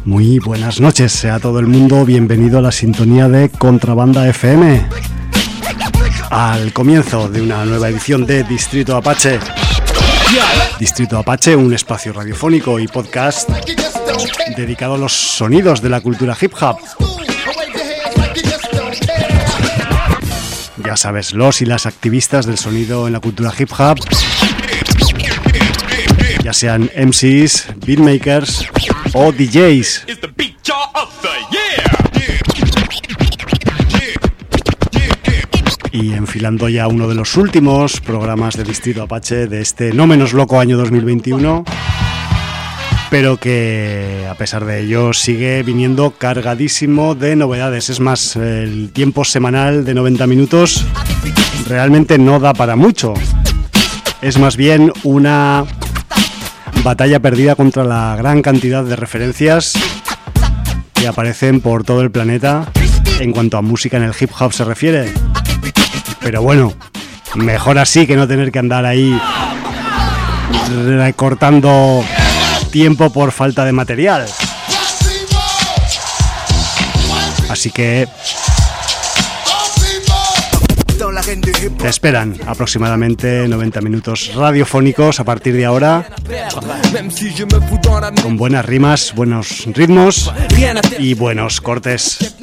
Muy buenas noches, sea todo el mundo bienvenido a la sintonía de Contrabanda FM. Al comienzo de una nueva edición de Distrito Apache. Distrito Apache, un espacio radiofónico y podcast dedicado a los sonidos de la cultura hip hop. Ya sabes, los y las activistas del sonido en la cultura hip hop, ya sean MCs, beatmakers o DJs. Y enfilando ya uno de los últimos programas de Distrito Apache de este no menos loco año 2021, pero que a pesar de ello sigue viniendo cargadísimo de novedades. Es más, el tiempo semanal de 90 minutos realmente no da para mucho. Es más bien una batalla perdida contra la gran cantidad de referencias que aparecen por todo el planeta en cuanto a música en el hip hop se refiere. Pero bueno, mejor así que no tener que andar ahí recortando tiempo por falta de material. Así que te esperan aproximadamente 90 minutos radiofónicos a partir de ahora, con buenas rimas, buenos ritmos y buenos cortes.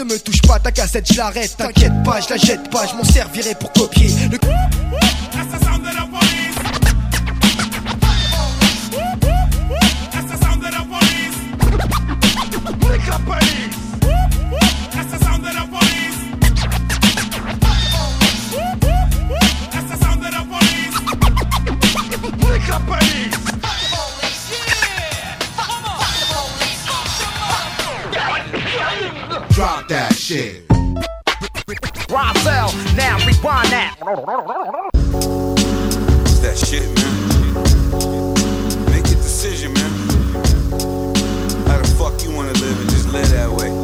Drop that shit. Rosell, now rewind that. It's that shit, man. Make a decision, man. How the fuck you wanna live and just live that way?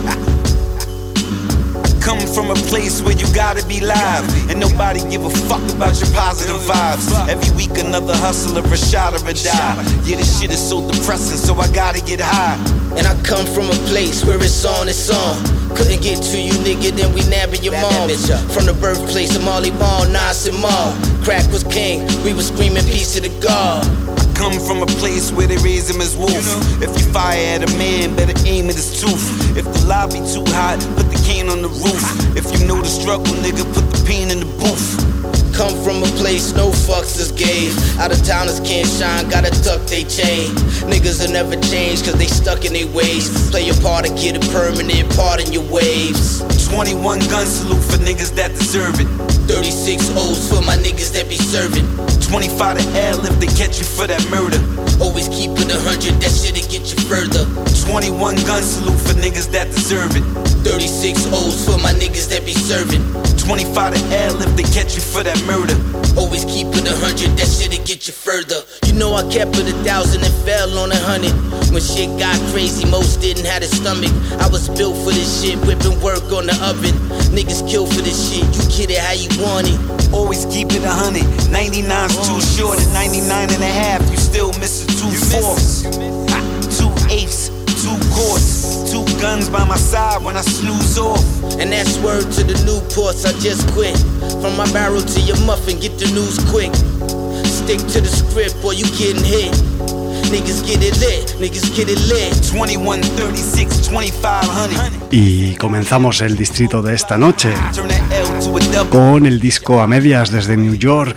Come from a place where you gotta be live, and nobody give a fuck about your positive vibes. Every week another hustler, a shot or a die. Yeah, this shit is so depressing, so I gotta get high. And I come from a place where it's on, it's on. Couldn't get to you, nigga, then we nabbing your mom. From the birthplace of Marley Marl, Nas and Mal. Crack was king, we was screaming peace to the God. Come from a place where they raise him as wolf. If you fire at a man, better aim at his tooth. If the lobby too hot, put the cane on the roof. If you know the struggle, nigga, put the pain in the booth. Come from a place no fucks is gave. Out of towners can't shine, gotta tuck they chain. Niggas will never change cause they stuck in their ways. Play your part and get a permanent part in your waves. 21 gun salute for niggas that deserve it. 36 O's for my niggas that be serving. 25 to L if they catch you for that murder. Always keep it 100, that shit'll get you further. 21 gun salute for niggas that deserve it. 36 O's for my niggas that be serving. 25 to L if they catch you for that murder. Always keep it 100, that shit'll get you further. You know I kept it 1,000 and fell on 100. When shit got crazy, most didn't have a stomach. I was built for this shit, whipping work on the oven. Niggas kill for this shit, you get it how you want it. Always keep it 100, 99's too short, at 99 and a half, you still missing 2 fourths. 2 eighths, 2 quarts, 2 guns by my side when I snooze off. And that's word to the Newports, I just quit. From my barrel to your muffin, get the news quick. Stick to the script or you getting hit. Niggas get it lit, niggas get it lit. 21, 36, 2500. Y comenzamos el distrito de esta noche con el disco a medias desde New York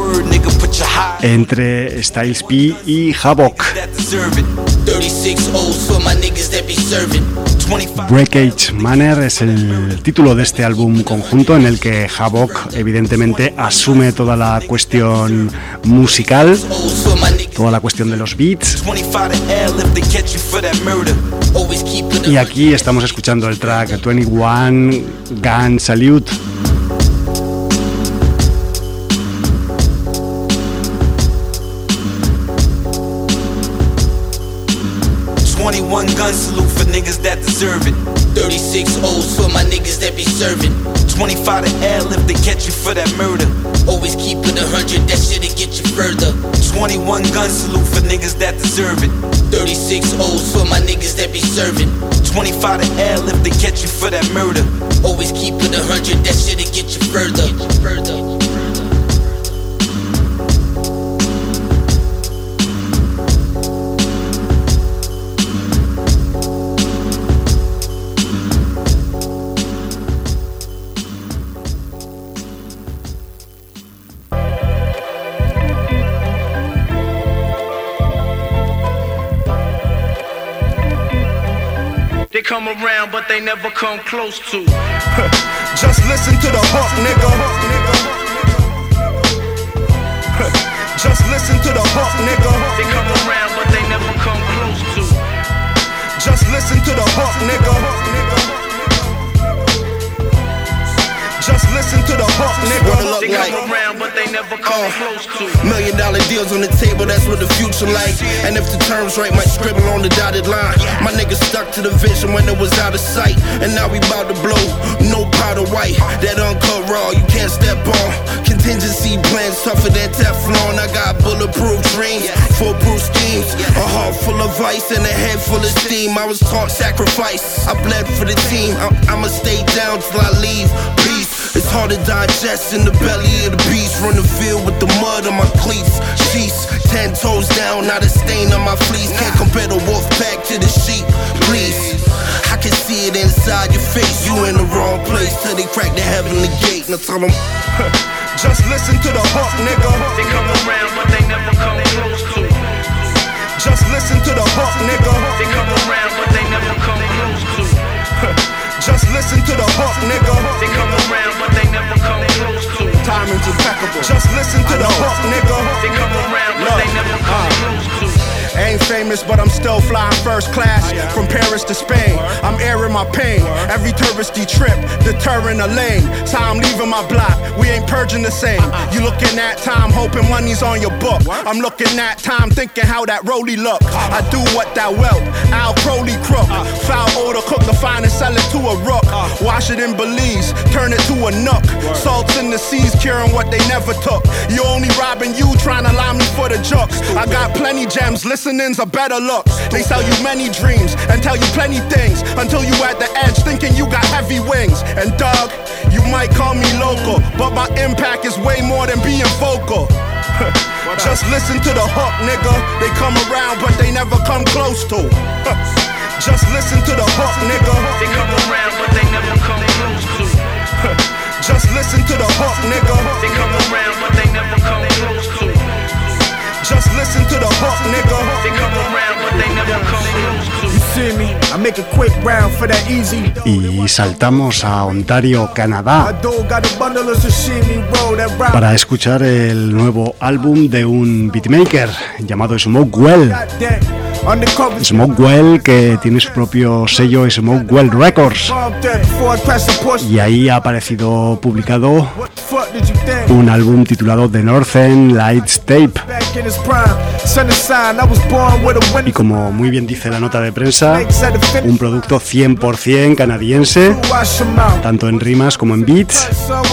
entre Styles P y Havoc. Breakage Manner es el título de este álbum conjunto en el que Havoc evidentemente asume toda la cuestión musical, toda la cuestión de los beats. Y aquí estamos escuchando el track 21 Gun Salute. 21 gun salute for niggas that deserve it. 36 O's for my niggas that be serving. 25 to airlift, they catch you for that murder. Always keep it 100, that shit'll get you further. 21 gun salute for niggas that deserve it. 36 O's for my niggas that be serving. 25 to airlift, they catch you for that murder. Always keep it 100, that shit'll get you further. They come around, but they never come close to. Just listen to the hook, nigga. Just listen to the hook, nigga. They come around, but they never come close to. Just listen to the hook, nigga. Just listen to the hook, nigga. They come around, but they never come close to. $1 million deals on the table, that's what the future like. And if the terms right, might scribble on the dotted line. My niggas stuck to the vision when it was out of sight. And now we bout to blow, no powder white. That uncut raw, you can't step on. Contingency plans tougher than Teflon. I got bulletproof dreams, foolproof schemes. A heart full of ice and a head full of steam. I was taught sacrifice, I bled for the team. I'ma stay down till I leave, peace. It's hard to digest in the belly of the beast. Run the field with the mud on my cleats. Sheets, 10 toes down, not a stain on my fleece. Can't compare the wolf pack to the sheep, please. I can see it inside your face. You in the wrong place till they crack the heavenly gate. Now tell them, just listen to the hook, nigga. They come around, but they never come close to. Just listen to the hook, nigga. They come around, but they never come close to. Just listen to the hook, nigga. They come around, but they never come close to. Timing's impeccable. Just listen to the hook, nigga. They come around, but they never come close to. Ain't famous, but I'm still flying first class from Paris to Spain. I'm airing my pain. Every touristy trip, deterring a lane. Time leaving my block, we ain't purging the same. You looking at time, hoping money's on your book. I'm looking at time, thinking how that rollie look. I do what that well, Al Crowley crook. Foul odor, cook the fine and sell it to a rook. Wash it in Belize, turn it to a nook. Salts in the seas, curing what they never took. You only robbing you, trying to lie me for the jokes. I got plenty gems, listening's a better look. They sell you many dreams and tell you plenty things until you at the edge thinking you got heavy wings. And Doug, you might call me local, but my impact is way more than being vocal. Just listen to the hook, nigga. They come around, but they never come close to. Just listen to the hook, nigga. They come around, but they never come close to. Just listen to the hook, nigga. They come around, but they never come close to. Just listen to the hook, nigga. They come around, but they never come close to. You see me? I make a quick round for that easy. Y saltamos a Ontario, Canadá, para escuchar el nuevo álbum de un beatmaker llamado Smokewell. Smokewell, que tiene su propio sello Smokewell Records, y ahí ha aparecido publicado un álbum titulado The Northern Lights Tape. Y como muy bien dice la nota de prensa, un producto 100% canadiense, tanto en rimas como en beats.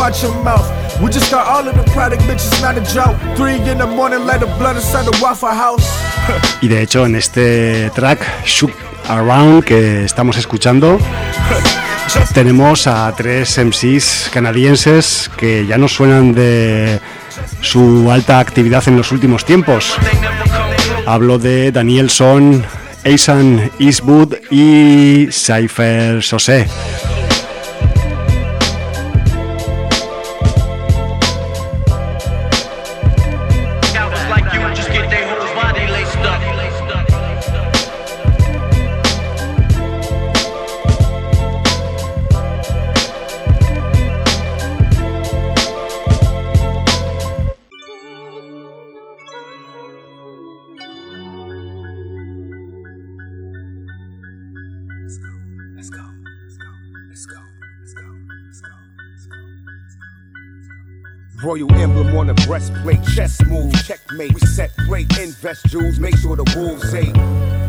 Y de hecho en este track Shook Around que estamos escuchando tenemos a 3 MCs canadienses que ya nos suenan de su alta actividad en los últimos tiempos. Hablo de Danielson, Aisan Eastwood y Cypher Sosé. Royal emblem on the breastplate, chest move, checkmate. We set great, invest jewels, make sure the wolves ate. Peace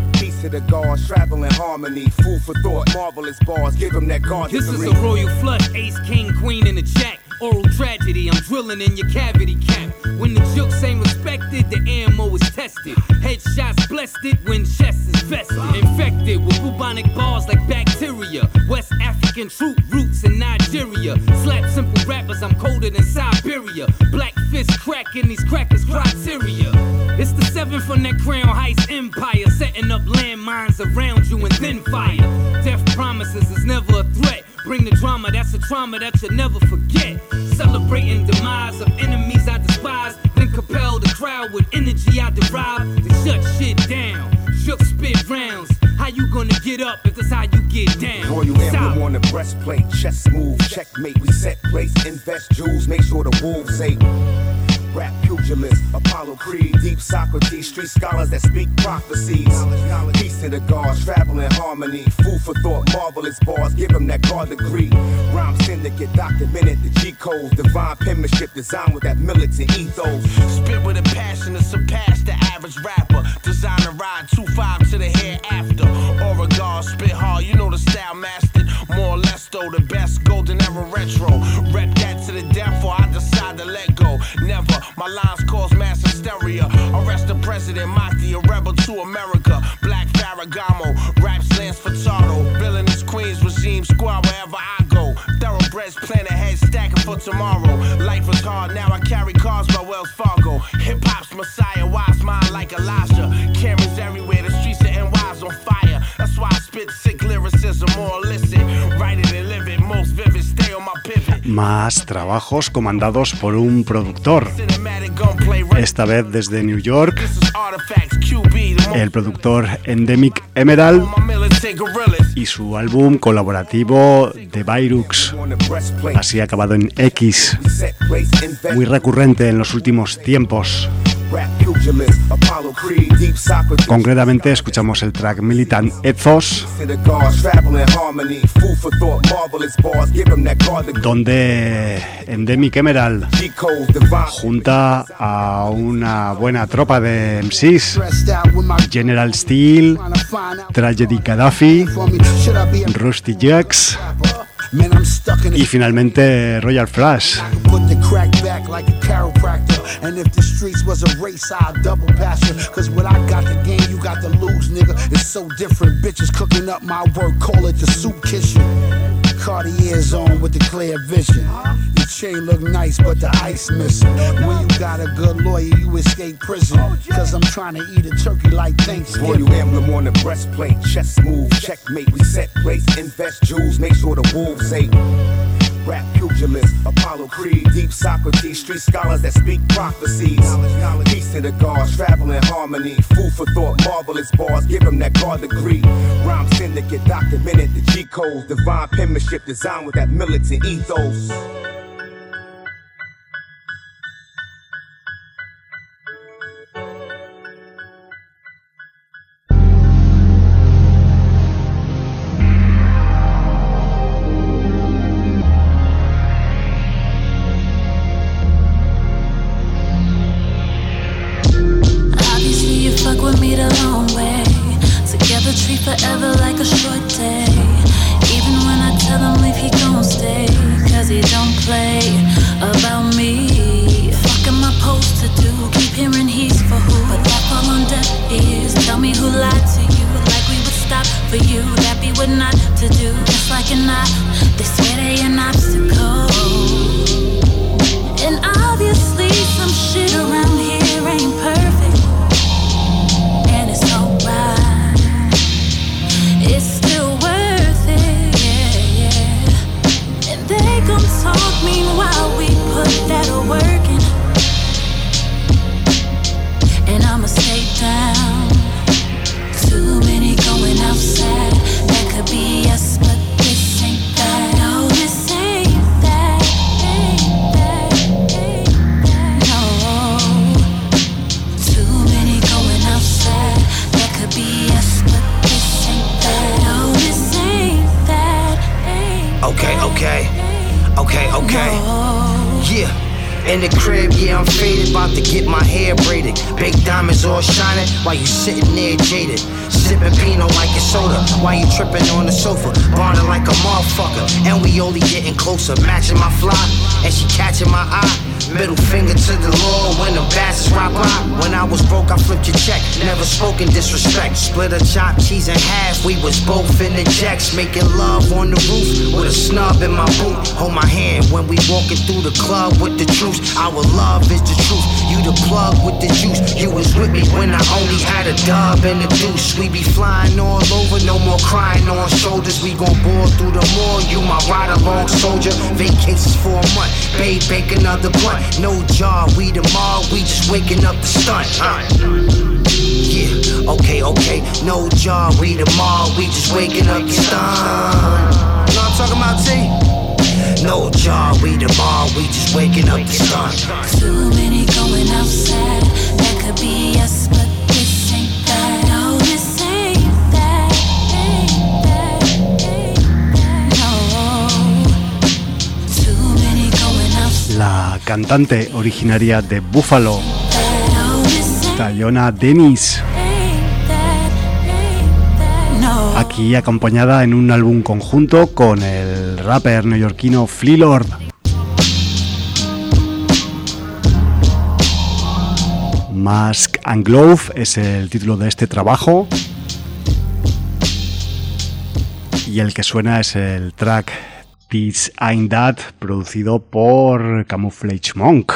to the gods, travel in harmony. Food for thought, marvelous bars, give them that God This degree. is a royal flush, ace, king, queen, and a jack. Oral tragedy, I'm drilling in your cavity cap. When the jokes ain't respected, the ammo is tested. Headshots blessed it when chest is vested. Infected with bubonic bars like bacteria. West African troop roots in Nigeria. Slap simple rappers, I'm colder than Siberia. Black fist cracking these crackers' criteria. It's the 7th from that Crown Heights empire. Setting up landmines around you and then fire. Death promises is never a threat. Bring the drama, that's a trauma that you'll never forget. Celebrating demise of enemies I despise. Then compel the crowd with energy I derive to shut shit down. Shook spit rounds. How you gonna get up if that's how you get down? Royal emblem on the breastplate, chess move, checkmate. We set place, invest jewels, make sure the wolves ate. Rap pugilist, Apollo Creed, deep Socrates, street scholars that speak prophecies. Peace to the gods, travel in harmony. Food for thought, marvelous bars, give them that God degree. Rhyme syndicate, documented the G codes, divine penmanship designed with that militant ethos. Spit with a passion to surpass the average rapper. Design a ride 2-5 to the hereafter. Oregon, spit hard, you know the style mastered. More or less though, the best golden era retro. Rep that to the death or I decide to let go. Never, my lines cause mass hysteria. Arrest the president, Mahdi, a rebel to America. Black Farragamo, rap slants for Tardo. Villainous Queens, regime squad wherever I go. Thoroughbreds plan ahead, stacking for tomorrow. Life is hard, now I carry cars by Wells Fargo. Hip hop's messiah, wise mind like Elijah. Cameras everywhere, the streets of NY's on fire. That's why I spit sick lyricism, more illicit. Write it and live it, most vivid, stay on my pivot. Más trabajos comandados por un productor. Esta vez desde New York, el productor Endemic Emerald y su álbum colaborativo The Byrux, así acabado en X, muy recurrente en los últimos tiempos. Concretamente escuchamos el track Militant Ethos, donde Endemic Emerald junta a una buena tropa de MCs: General Steel, Tragedy Gaddafi, Rusty Jax y finalmente Royal Flush. And if the streets was a race, I'd double pass you. Cause what I got to gain, you got to lose, nigga. It's so different. Bitches cooking up my work, call it the soup kitchen. Cartier's on with the clear vision. Your chain look nice, but the ice missing. When you got a good lawyer, you escape prison. Cause I'm trying to eat a turkey like Thanksgiving. Royal emblem on the breastplate, chess move, checkmate. We set place, invest jewels, make sure the wolves ate. Rap pugilist, Apollo Creed, deep Socrates, street scholars that speak prophecies. Peace to the gods, travel in harmony. Food for thought, marvelous bars, give them that God degree. Rhyme syndicate, documented the G codes, divine penmanship designed with that militant ethos. Forever like a short day. Even when I tell him leave, he gon' stay. Cause he don't play about me. Fuck am I supposed to do? Keep hearing he's for who? But that fall on deaf ears. Tell me who lied to you. Like we would stop for you. That be what not to do. Just like an op, they swear they an obstacle. And obviously some shit around here ain't perfect. And it's alright. It's still worth it, yeah, yeah. And they gon' talk meanwhile we put that work in. And I'ma stay down. Too many going outside. That could be us, but this ain't that. No, this ain't that, ain't that, ain't that. No. Too many going outside. That could be us, but this ain't that. No, this ain't that, ain't Okay. no. Yeah. In the crib, yeah, I'm faded, about to get my hair braided. Big diamonds all shining while you sitting there jaded. Sipping Pinot like it's soda while you tripping on the sofa. Bonding like a motherfucker, and we only getting closer. Matching my fly, and she catching my eye. Middle finger to the Lord when them bastards rock by. When I was broke, I flipped your check. Never spoken disrespect. Split a chopped cheese in half. We was both in the jacks, making love on the roof with a snub in my boot. Hold my hand when we walking through the club with the truth. Our love is the truth. You the plug with the juice. You was with me when I only had a dub and a deuce. We be flying all over, no more crying on shoulders. We gon' bore through the mall. You my ride-along soldier. Vacations for a month. Babe, bake another blunt. No job, we the mob, we just waking up the stunt. Yeah, okay. No job, we the mob, we just waking up the stunt. You know what I'm talking about, T? No job, we the mob, we just waking up the stunt. Too many going outside, that could be us, but this ain't that. No, this ain't that, no. Too many going outside. La cantante originaria de Buffalo, Tayona Dennis, aquí acompañada en un álbum conjunto con el rapper neoyorquino Flea Lord. Mask and Glove es el título de este trabajo y el que suena es el track This Ain't That, producido por Camouflage Monk.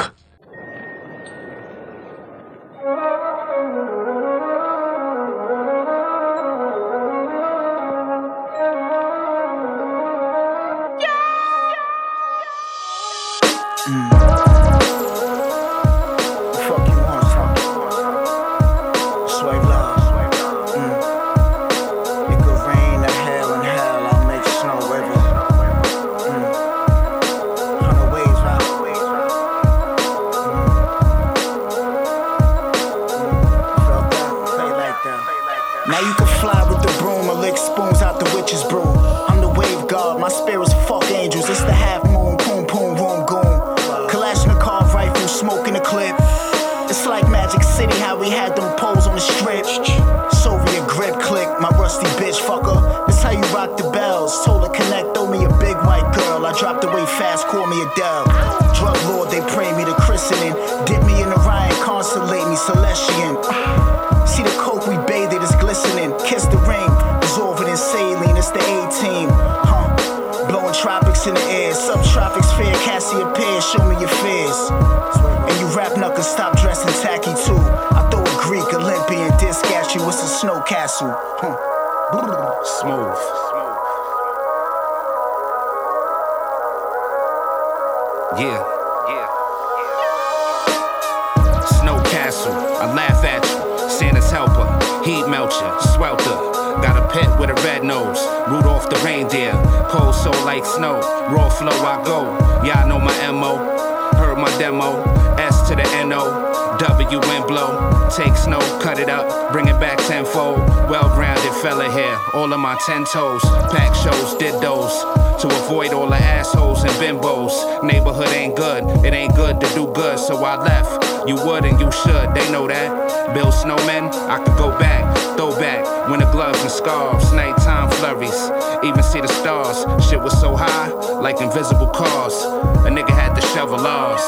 All of my 10 toes, pack shows, did those to avoid all the assholes and bimbos. Neighborhood ain't good, it ain't good to do good, so I left. You would and you should, they know that. Build snowmen, I could go back, throw back, winter gloves and scarves, nighttime flurries, even see the stars. Shit was so high, like invisible cars. A nigga had to shovel ours.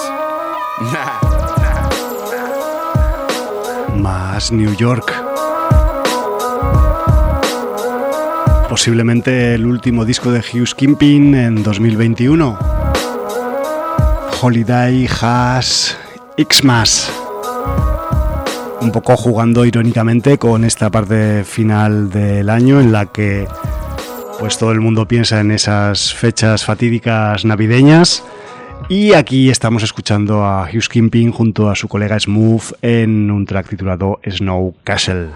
Más New York. Posiblemente el último disco de Hughes Kingpin en 2021. Holiday Has Xmas. Un poco jugando irónicamente con esta parte final del año en la que pues todo el mundo piensa en esas fechas fatídicas navideñas. Y aquí estamos escuchando a Hughes Kingpin junto a su colega Smooth en un track titulado Snow Castle.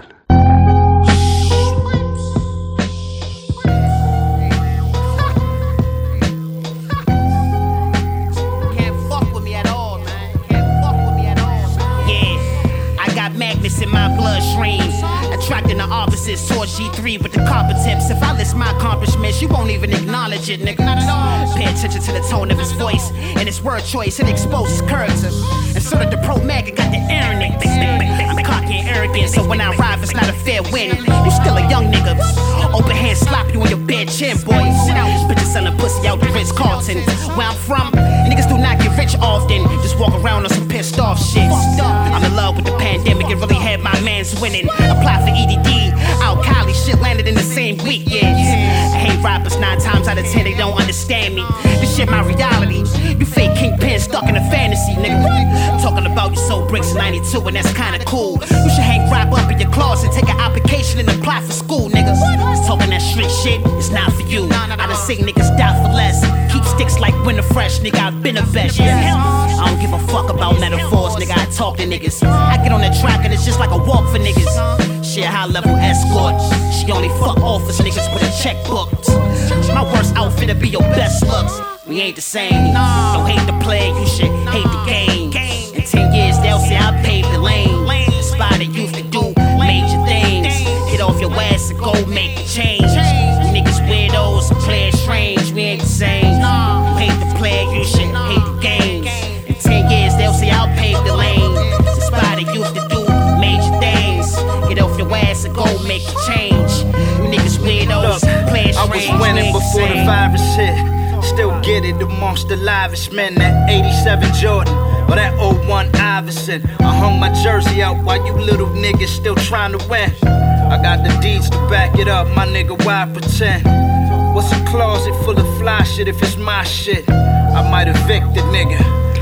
in my bloodstream. Attracting the opposites towards G3 with the copper tips. If I list my accomplishments, you won't even acknowledge it, nigga. Not at all. Pay attention to the tone of his voice and his word choice. It exposes character. And so that the pro mag got the air in it. I'm cocky and arrogant, so when I arrive, it's not a fair win. You still a young nigga. Open hand slap you on your bare chin, boy. Bitches selling pussy out the Ritz-Carlton. Where I'm from, niggas do not get rich often. Just walk around on some pissed off shit. I'm in love with the pandemic and really had my mans winning. Apply for EDD, out Cali, shit landed in the same week, yeah. I hate rappers 9 times out of 10, they don't understand me. This shit my reality. You fake kingpin stuck in a fantasy, nigga. Talking about you sold bricks in 92 and that's kinda cool. You should hang rap up in your closet, take an application and apply for school, niggas. Talking that street shit, it's not for you. I done seen niggas die for less. Keep sticks like winter fresh, nigga, I've been a vet, yeah. I don't give a fuck about metaphors, nigga, I talk to niggas. I get on the track and it's just like a walk for niggas. She a high level escort, she only fuck office niggas with a checkbook. My worst outfit to be your best looks. We ain't the same, don't hate the play, you should hate the game. In 10 years they'll say I paved the lane. Inspire the youth to do major things. Hit off your ass and go make a change. You niggas weirdos, play strange, we ain't the same. You hate the play, you should hate the game. In 10 years they'll say I'll pave the lane. Inspire the youth to do major things. Get off your ass and go make a change. You niggas weirdos, play strange. I was winning before the virus hit. Still get it amongst the livest men. That 87 Jordan or that 01 Iverson. I hung my jersey out while you little niggas still trying to win. I got the deeds to back it up, my nigga, why pretend? What's a closet full of fly shit if it's my shit? I might evict the nigga.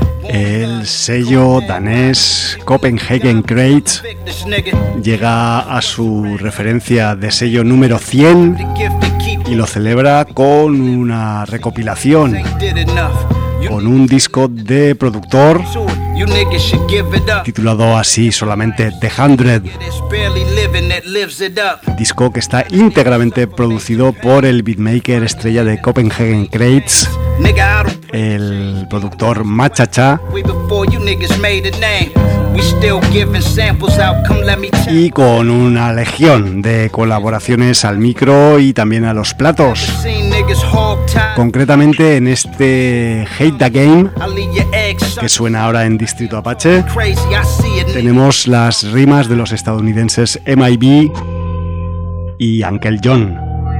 El sello danés Copenhagen Crates llega a su referencia de sello número 100 y lo celebra con una recopilación, con un disco de productor titulado así solamente The 100, disco que está íntegramente producido por el beatmaker estrella de Copenhagen Crates, el productor Machacha, y con una legión de colaboraciones al micro y también a los platos. Concretamente en este Hate the Game que suena ahora en Distrito Apache tenemos las rimas de los estadounidenses MIB y Uncle John.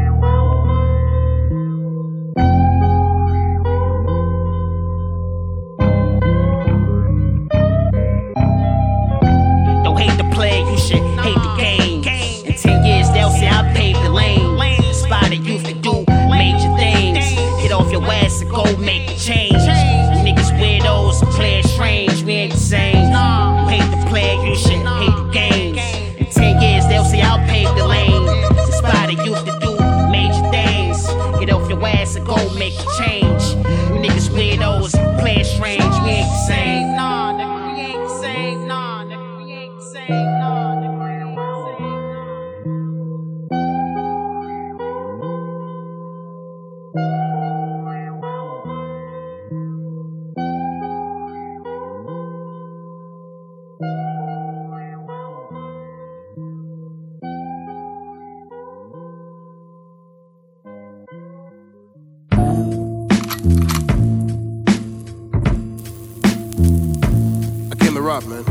rob, man.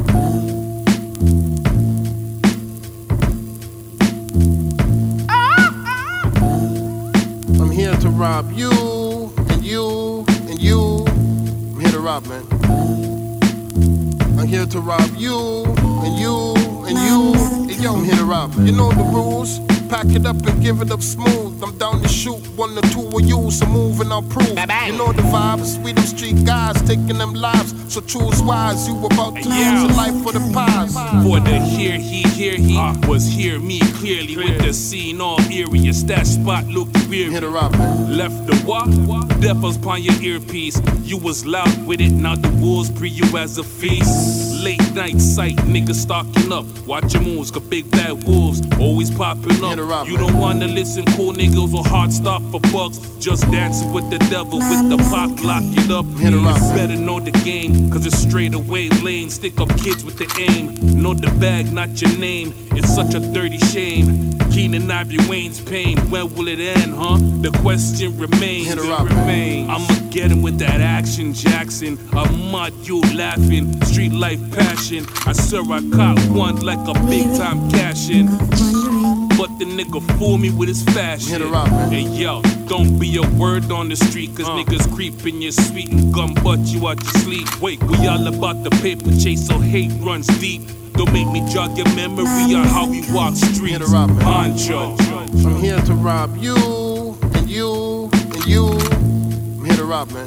I'm here to rob you, and you, and you. I'm here to rob, man. I'm here to rob you, and you, and you. And yo, I'm here to rob, man. You know the rules. Pack it up and give it up smooth. I'm down to shoot 1 or 2 of you, so move and I'll prove. You know the vibes, we them street guys taking them lives. So choose wise, you about to lose your life for the prize. For the here he was hear me clearly with the scene all areas. That spot looked weird. Left the walk, deafers upon your earpiece. You was loud with it, now the wolves pre you as a feast. Late night sight, niggas stalking up. Watch your moves, got big bad wolves always popping up. You don't wanna listen, cool nigga. Niggas will hard stop for bucks, just dancing with the devil with the pop, lock it up. You better know the game, cause it's straight away lane. Stick up kids with the aim, know the bag, not your name. It's such a dirty shame. Keenan Ivory Wayne's pain, when will it end, huh? The question remains. I'ma get him with that action, Jackson. I'm mud, you laughing. Street life passion. I swear I caught one like a big time cash in. But the nigga fool me with his fashion. Hey yo, don't be a word on the street, cause niggas creep in your suite and gun butt you out your sleep. Wait, we all about the paper chase, so hate runs deep. Don't make me jog your memory on how we walk streets. Poncho. I'm here to rob you, and you, and you. I'm here to rob, man.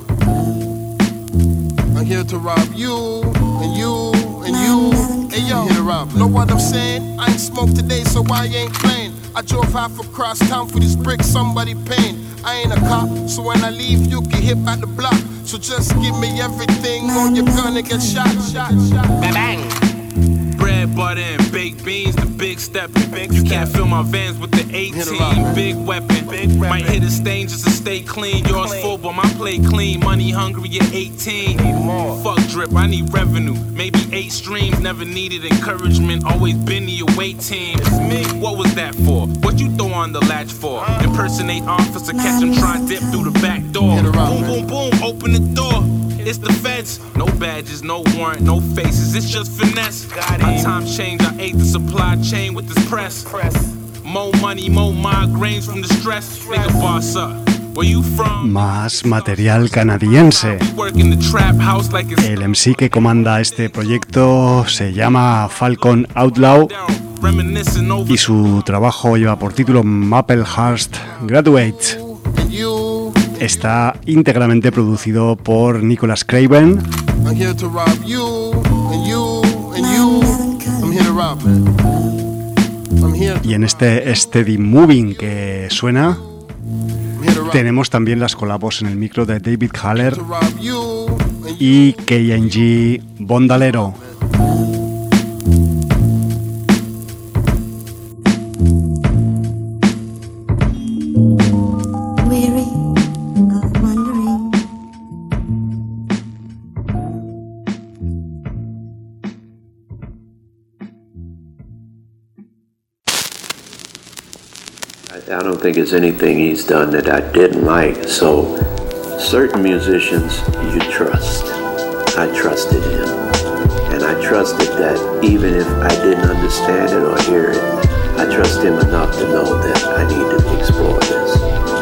I'm here to rob you, and you, and you. Hey yo, I'm here to rob. Know what I'm saying? I ain't smoked today, so I ain't playing. I drove half across town for these bricks, somebody paying. I ain't a cop, so when I leave, you get hit by the block. So just give me everything, or you're gonna get shot. Bang bang. Bread, butter, and baked beans, the big step. You can't fill my vans with the 18. Big weapon. Might hit a stain just to stay clean. Yours full, but my plate clean. Money hungry at 18. Fuck drip, I need revenue. Maybe 8 streams, never needed encouragement. Always been the away team. What was that for? What you throw on the latch for? Impersonate officer, catch him trying to dip through the back door. Boom, boom, boom, open the door. It's the feds. No badges, no warrant, no faces. It's just finesse. My time changed. I ate the supply chain with this press. More money, more migraines from the stress. Nigga, boss up. Where you from? Más material canadiense. El MC que comanda este proyecto se llama Falcon Outlaw y su trabajo lleva por título Maplehurst Graduate. Está íntegramente producido por Nicholas Craven. Y en este Steady Moving que suena, tenemos también las colabos en el micro de David Haller y KNG Bondalero. I don't think there's anything he's done that I didn't like. So, certain musicians you trust. I trusted him. And I trusted that even if I didn't understand it or hear it, I trust him enough to know that I need to explore this.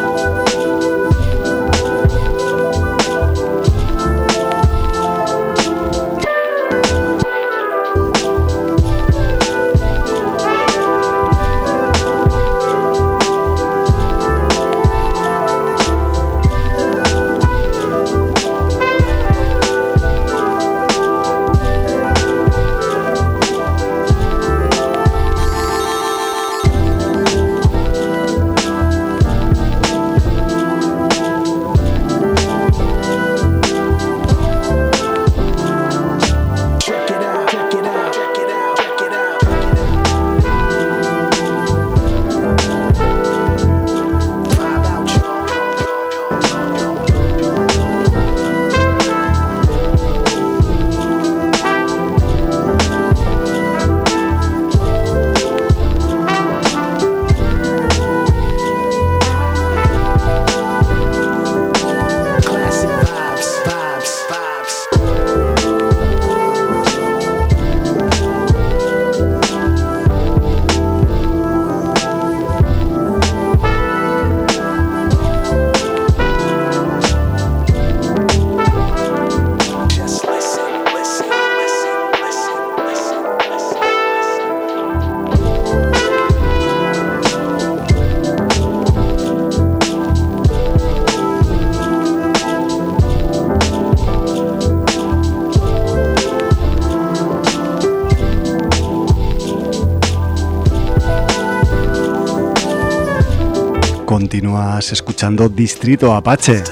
Continúas escuchando Distrito Apache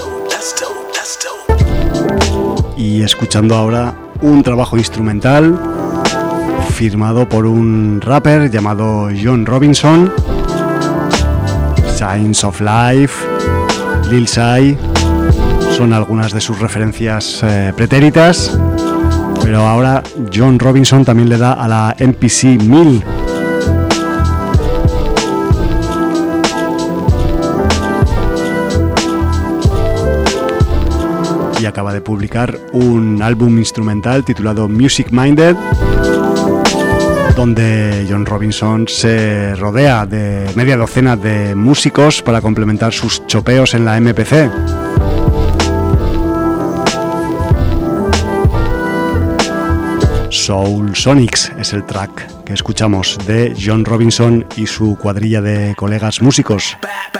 y escuchando ahora un trabajo instrumental firmado por un rapper llamado John Robinson. Signs of Life, Lil Sai, son algunas de sus referencias pretéritas, pero ahora John Robinson también le da a la MPC 1000. Y acaba de publicar un álbum instrumental titulado Music Minded, donde John Robinson se rodea de media docena de músicos para complementar sus chopeos en la MPC. Soul Sonics es el track que escuchamos de John Robinson y su cuadrilla de colegas músicos.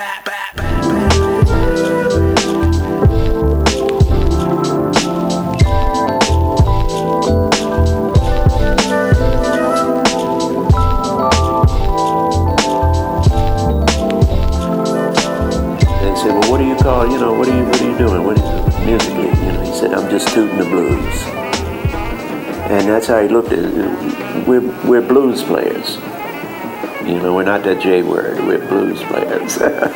And that's how he looked at it. We're blues players. You know, we're not that J word. We're blues players.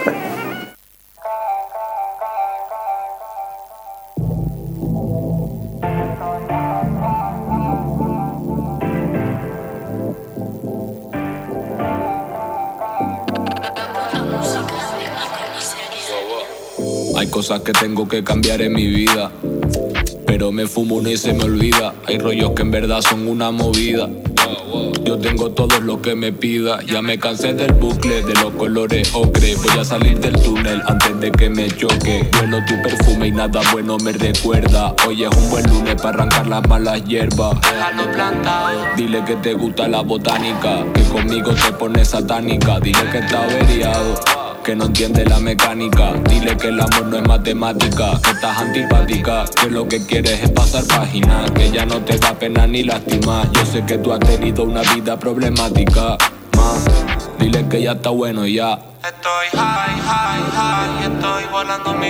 Hay cosas que tengo que cambiar en mi vida, pero me fumo una y se me olvida. Hay rollos que en verdad son una movida. Yo tengo todo lo que me pida. Ya me cansé del bucle, de los colores ocre. Voy a salir del túnel antes de que me choque. Huelo tu perfume y nada bueno me recuerda. Hoy es un buen lunes para arrancar las malas hierbas. Déjalo plantado. Dile que te gusta la botánica, que conmigo te pones satánica. Dile que está averiado, que no entiende la mecánica. Dile que el amor no es matemática, que estás antipática, que lo que quieres es pasar página, que ya no te da pena ni lástima. Yo sé que tú has tenido una vida problemática, más. Dile que ya está bueno ya. Estoy high, high, high, estoy volando mi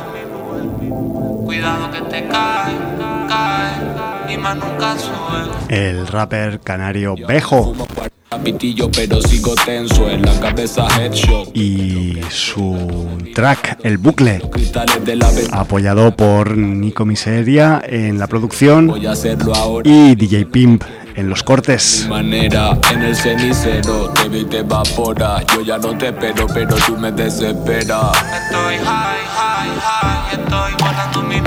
nube. Cuidado que te cae, cae, y más nunca sube. El rapper canario Bejo pero sigo tenso en la cabeza headshot. Y su track El Bucle, apoyado por Nico Miseria en la producción y DJ Pimp en los cortes. Manera en el cenicero, te vi te evapora. Yo ya no te espero, pero tú me desesperas. Estoy high, high, high, estoy volando mi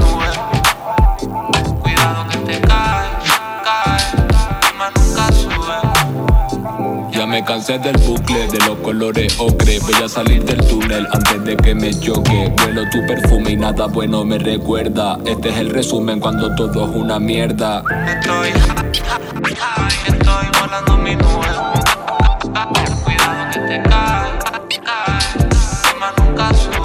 nube. Cuidado que te cae, cae, y más nunca sube. Ya me cansé del bucle, de los colores ocre. Voy a salir del túnel antes de que me choque. Huelo tu perfume y nada bueno me recuerda. Este es el resumen cuando todo es una mierda. Estoy high, estoy volando mi nube. Cuidado que te cae, cae, y más nunca sube.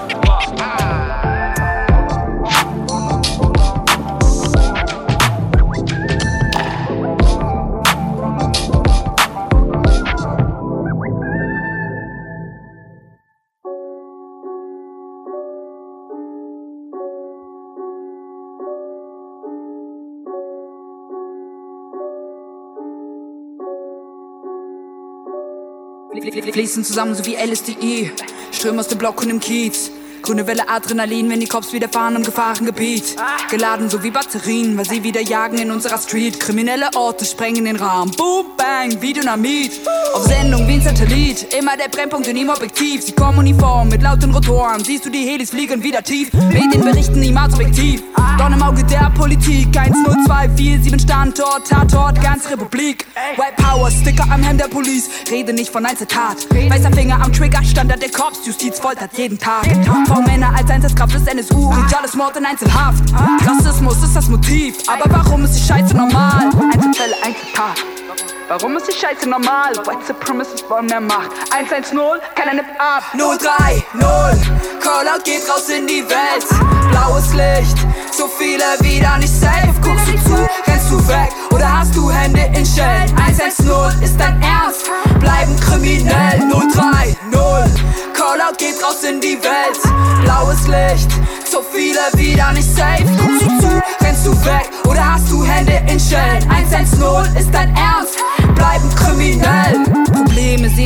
Fließen zusammen so wie LSDI, strömen aus dem Block und im Kiez. Grüne Welle Adrenalin, wenn die Cops wieder fahren im Gefahrengebiet. Geladen so wie Batterien, weil sie wieder jagen in unserer Street. Kriminelle Orte sprengen den Rahmen, boom, bang, wie Dynamit. Auf Sendung wie ein Satellit, immer der Brennpunkt in ihm Objektiv. Sie kommen uniform mit lauten Rotoren, siehst du die Helis fliegen wieder tief. Medien berichten niemals objektiv, Dorn im Auge der Politik. 10247 Standort, Tatort, ganz Republik. White Power, Sticker am Hemd der Police, rede nicht von Einzeltat. Weißer Finger am Trigger, Standard der Cops, Justiz foltert jeden Tag. Männer als Einsatzkraft des NSU, brutales Mord in Einzelhaft. Rassismus ist das Motiv, aber warum ist die Scheiße normal? Einzelfälle, Einzeltat. Warum ist die Scheiße normal? White Supremacists wollen mehr Macht. 110, keiner nimmt ab. 030, Callout geht raus in die Welt. Blaues Licht, so viele wieder nicht safe. Guckst du zu, rennst du weg oder hast du Hände in Schellen? 110 ist dein Ernst, bleiben kriminell. 030, Callout geht raus in die Welt. Blaues Licht, so viele wieder nicht safe. Guckst du zu, rennst du weg oder hast du Hände in Schellen? 110 ist dein Ernst, bleiben kriminell. Probleme sehen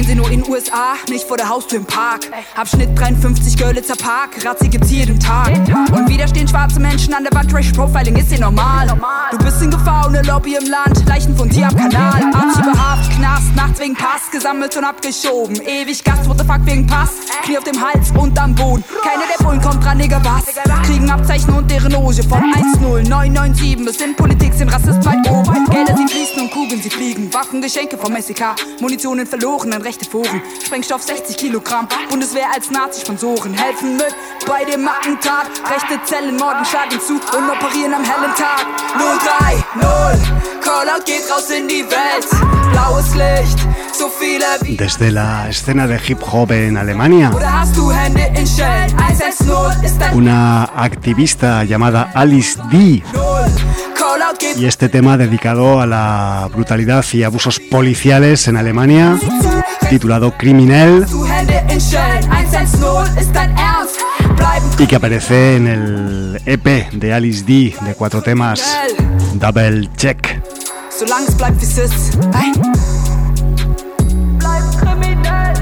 sehen sie nur in USA, nicht vor der Haustür im Park. Abschnitt 53, Görlitzer Park, Razzie gibt's jeden Tag. Und wieder stehen schwarze Menschen an der Wand, Racial Profiling ist hier normal. Du bist in Gefahr ohne Lobby im Land, Leichen von dir am Kanal. Abschiebehaft, Knast, nachts wegen Pass, gesammelt und abgeschoben. Ewig Gast, what the fuck wegen Pass, Knie auf dem Hals und am Boden. Keine der Bullen kommt dran, Nigga, was? Kriegen Abzeichen und deren Loge von 10997. Es sind Politik, sind Rassist weit oben. Gelder, sie fließen und Kugeln, sie fliegen. Waffen, Geschenke vom SEK, Munition in verlorenen rechte Foren. Sprengstoff 60 Kilogramm, Bundeswehr als Nazi-Sponsoren. Helfen mit bei dem Attentat. Rechte Zellen, Morden schlagen zu und operieren am hellen Tag. 030, Callout geht raus in die Welt. Blaues Licht, so viele wie... Desde la escena de hip hop en Alemania, Oder hast du Hände in Schellen? 110 ist dein... una activista llamada Alice D, Callout geht... y este tema dedicado a la brutalidad y abusos policiales en Alemania, titulado Criminal, Du Hände in Schellen, 110 ist dein Ernst. Bleiben y que aparece en el EP de Alice D de 4 temas, Double Check. solange es bleibt wie es ist. Hey. Bleib kriminell.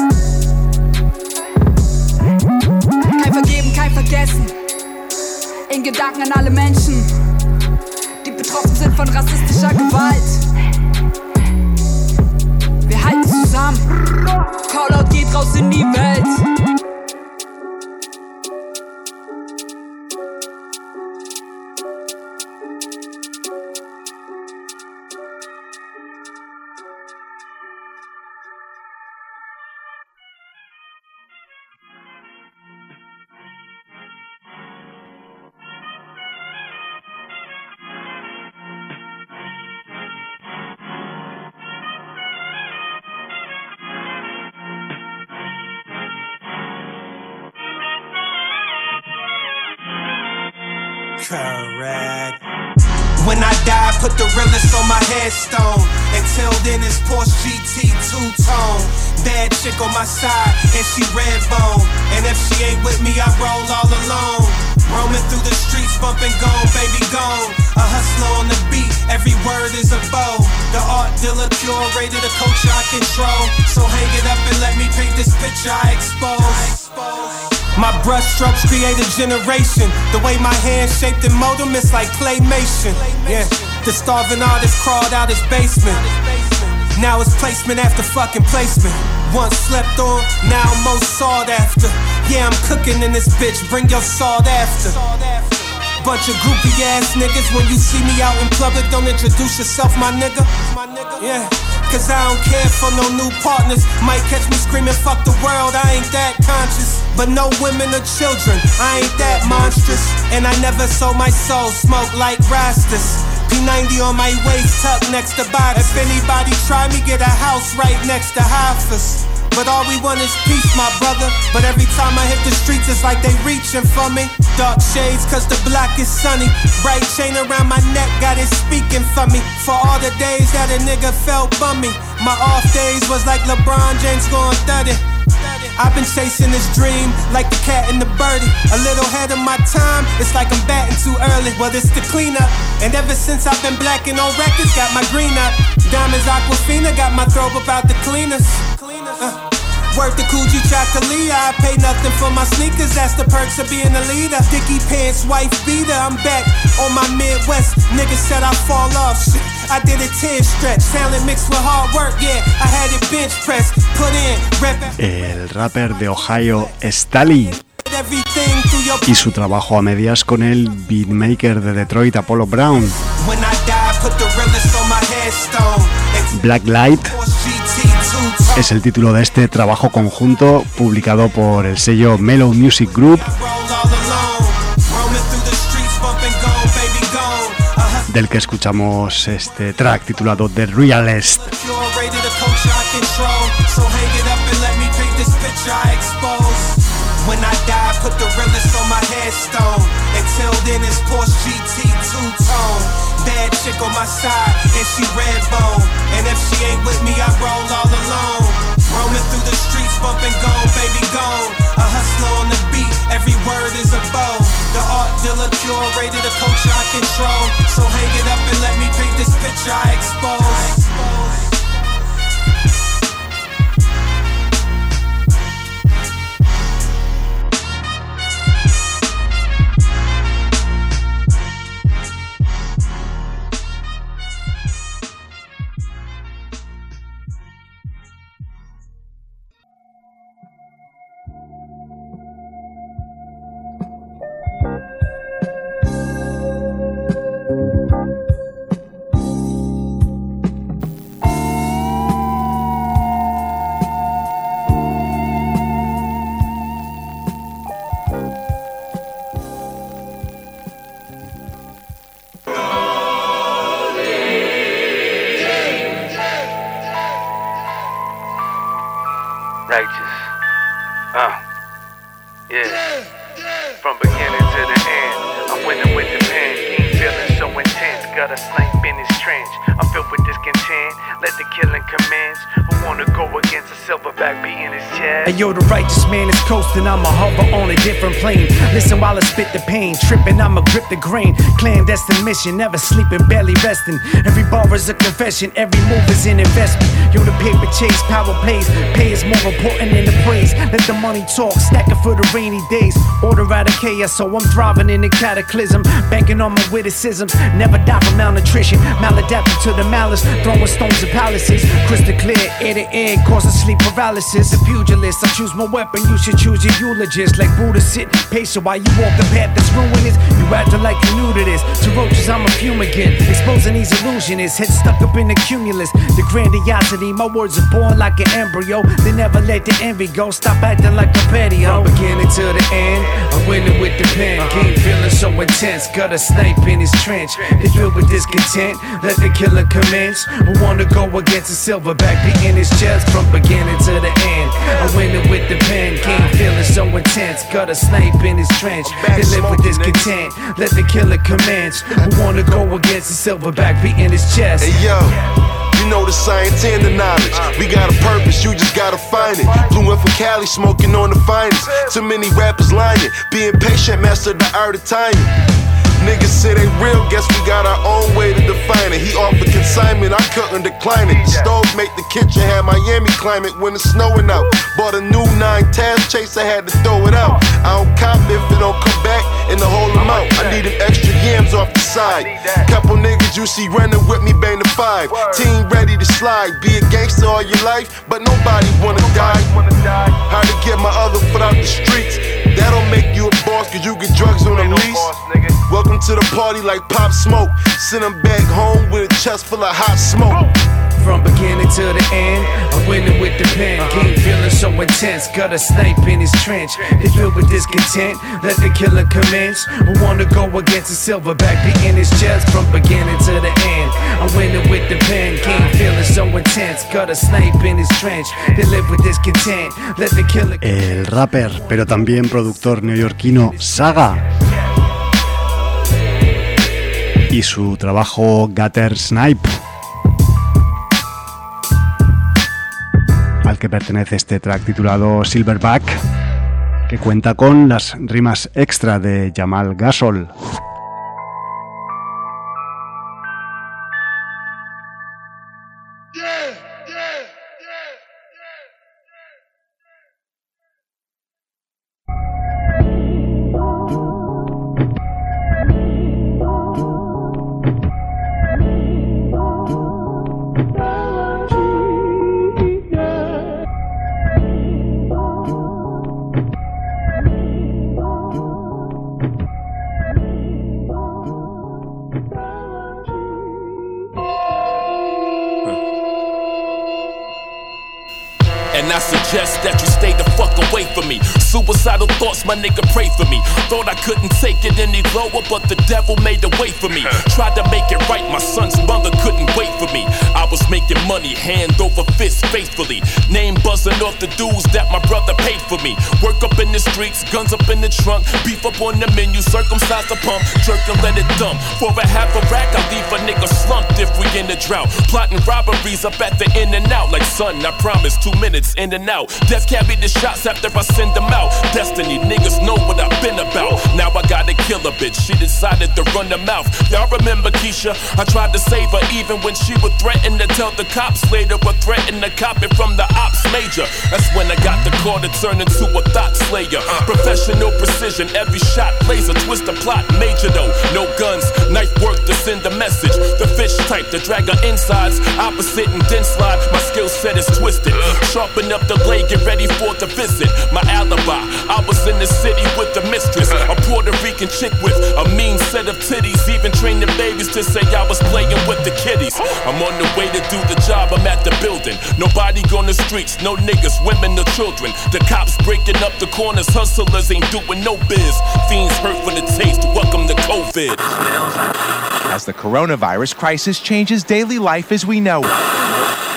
Kein Vergeben, kein Vergessen. In Gedanken an alle Menschen, die betroffen sind von rassistischer Gewalt. Wir halten zusammen. Callout geht raus in die Welt. Correct. When I die, put the realest on my headstone. Until then, it's Porsche GT two-tone. Bad chick on my side, and she red bone. And if she ain't with me, I roll all alone. Roaming through the streets, bumping gone, baby gone. A hustler on the beat, every word is a bow. The art dealer curated, a culture I control. So hang it up and let me paint this picture I expose. My brush strokes create a generation. The way my hands shaped and mold them, it's like claymation. Yeah, the starving artist crawled out his basement. Now it's placement after fucking placement. Once slept on, now I'm most sought after. Yeah, I'm cooking in this bitch, bring your salt after. Bunch of groupie ass niggas. When you see me out in public, don't introduce yourself, my nigga. Yeah, cause I don't care for no new partners. Might catch me screaming, fuck the world, I ain't that conscious. But no women or children, I ain't that monstrous. And I never sold my soul, smoke like Rastas. P90 on my waist, tucked next to body. If anybody try me, get a house right next to Hafez. But all we want is peace, my brother. But every time I hit the streets, it's like they reaching for me. Dark shades, cause the block is sunny. Bright chain around my neck, got it speaking for me. For all the days that a nigga felt bummy. My off days was like LeBron James going 30. I've been chasing this dream like the cat and the birdie. A little ahead of my time, it's like I'm batting too early. Well, it's the cleanup. And ever since I've been blacking on records, got my green up. Diamonds Aquafina, got my throat about the cleaners. Worth the Coogee Chocolate, I pay nothing for my sneakers, that's the perks of being a leader. Dicky pants, wife beater, I'm back on my Midwest. Niggas said I fall off, shit, I did a 10 stretch. Talent mixed with hard work, yeah, I had it bench press. Put in, rep. El rapper de Ohio, Stally, y su trabajo a medias con el beatmaker de Detroit, Apollo Brown. Black Light es el título de este trabajo conjunto publicado por el sello Mellow Music Group, del que escuchamos este track titulado The Realest. When I die, put the realest on my headstone. Until then, it's Porsche GT two-tone. Bad chick on my side, and she red bone. And if she ain't with me, I roll all alone. Roaming through the streets, bumping gone, baby gone. A hustler on the beat, every word is a bow. The art dealer curated, a culture I control. So hang it up and let me paint this picture I expose. righteous. Yeah. From beginning to the end, I'm winning with the pen. He ain't feeling so intense, got a snipe in his trench. I'm filled with discontent, let the killing commence. Who wanna go against a silverback beating his chest? Hey yo, the righteous man is coasting, I'ma hover on a different plane. Listen while I spit the pain, tripping, I'ma grip the grain. Clandestine mission, never sleeping, barely resting. Every bar is a confession, every move is an investment. Yo, the paper chase, power plays, pay is more important than the praise. Let the money talk, stacking for the rainy days. Order out of chaos, so I'm thriving in the cataclysm. Banking on my witticisms, never die from malnutrition. Maladapted to the malice, throwing stones at palaces. Crystal clear, ear to ear, causing sleep paralysis. The pugilist, I choose my weapon, you should choose your eulogist. Like Buddha, sit patient while you walk the path that's ruinous. You acting like you're new to this. To roaches, I'm a fumigant, exposing these illusionists. Head stuck up in the cumulus. The grandiosity, my words are born like an embryo. They never let the envy go. Stop acting like a petty hoe. From beginning to the end, I'm winning with the pen. Game feeling so intense, got a snipe in his trench. They filled with discontent, let the killer commence. Who wanna go against a silverback beating his chest? From beginning to the end, I'm winning with the pen. Game feeling so intense, got a snipe in his trench. They live with discontent, let the killer commence. Who wanna go against a silverback beating his chest? Hey yo, you know the science and the knowledge. We got a purpose, you just gotta find it. Flew in from Cali, smoking on the finest. Too many rappers lying, being patient, master the art of timing. Niggas say they real, guess we got our own way to define it. He offered consignment, I couldn't decline it. The stove make the kitchen, had Miami climate when it's snowing out. Bought a new 9 Task Chase, I had to throw it out. I don't cop if it don't come back in the whole amount. I need them extra yams off the side. Couple niggas you see running with me, bang the 5. Team ready to slide, be a gangster all your life, but nobody wanna die. How to get my other foot out the streets? That don't make you a boss, cause you get drugs on the lease. Welcome to the party like Pop Smoke. Send him back home with a chest full of hot smoke. From beginning to the end, I'm winning with the pen. Game feeling so intense, got a snipe in his trench. They filled with discontent, let the killer commence. Who wanna go against a silverback beating his chest? From beginning to the end, I'm winning with the pen. Game feeling so intense, got a snipe in his trench. They live with discontent, let the killer. El rapper, pero también productor neoyorquino Saga. Y su trabajo Gutter Snipe, al que pertenece este track titulado Silverback, que cuenta con las rimas extra de Jamal Gasol. I suggest that you stay the fuck away from me. Suicidal thoughts, my nigga, pray for me. Thought I couldn't take it any lower, but the devil made a way for me. Tried to make it right, my son's mother couldn't wait for me. I was making money, hand over fist, faithfully. Name buzzing off the dues that my brother paid for me. Work up in the streets, guns up in the trunk, beef up on the menu, circumcise the pump, jerk and let it dump. For a half a rack, I leave a nigga slumped if we in the drought. Plotting robberies up at the in and out. Like son, I promise 2 minutes in and out. Death carry the shots after I send them out. Destiny, niggas know what I've been about. Now I gotta kill a bitch, she decided to run her mouth. Y'all remember Keisha? I tried to save her even when she would threaten to tell the cops later, or threaten to cop it from the ops major. That's when I got the call to turn into a thought slayer. Professional precision, every shot plays a twist, the plot major though. No guns, knife work to send a message. The fish type, the drag her insides, opposite and then slide. My skill set is twisted. Sharpen up the blade, get ready for the visit. My alibi, I was in the city with the mistress, a Puerto Rican chick with a mean set of titties. Even training babies to say I was playing with the kiddies. I'm on the way to do the job, I'm at the building. Nobody on the streets, no niggas, women, no children. The cops breaking up the corners, hustlers ain't doing no biz. Fiends hurt for the taste, welcome to COVID. As the coronavirus crisis changes daily life as we know it,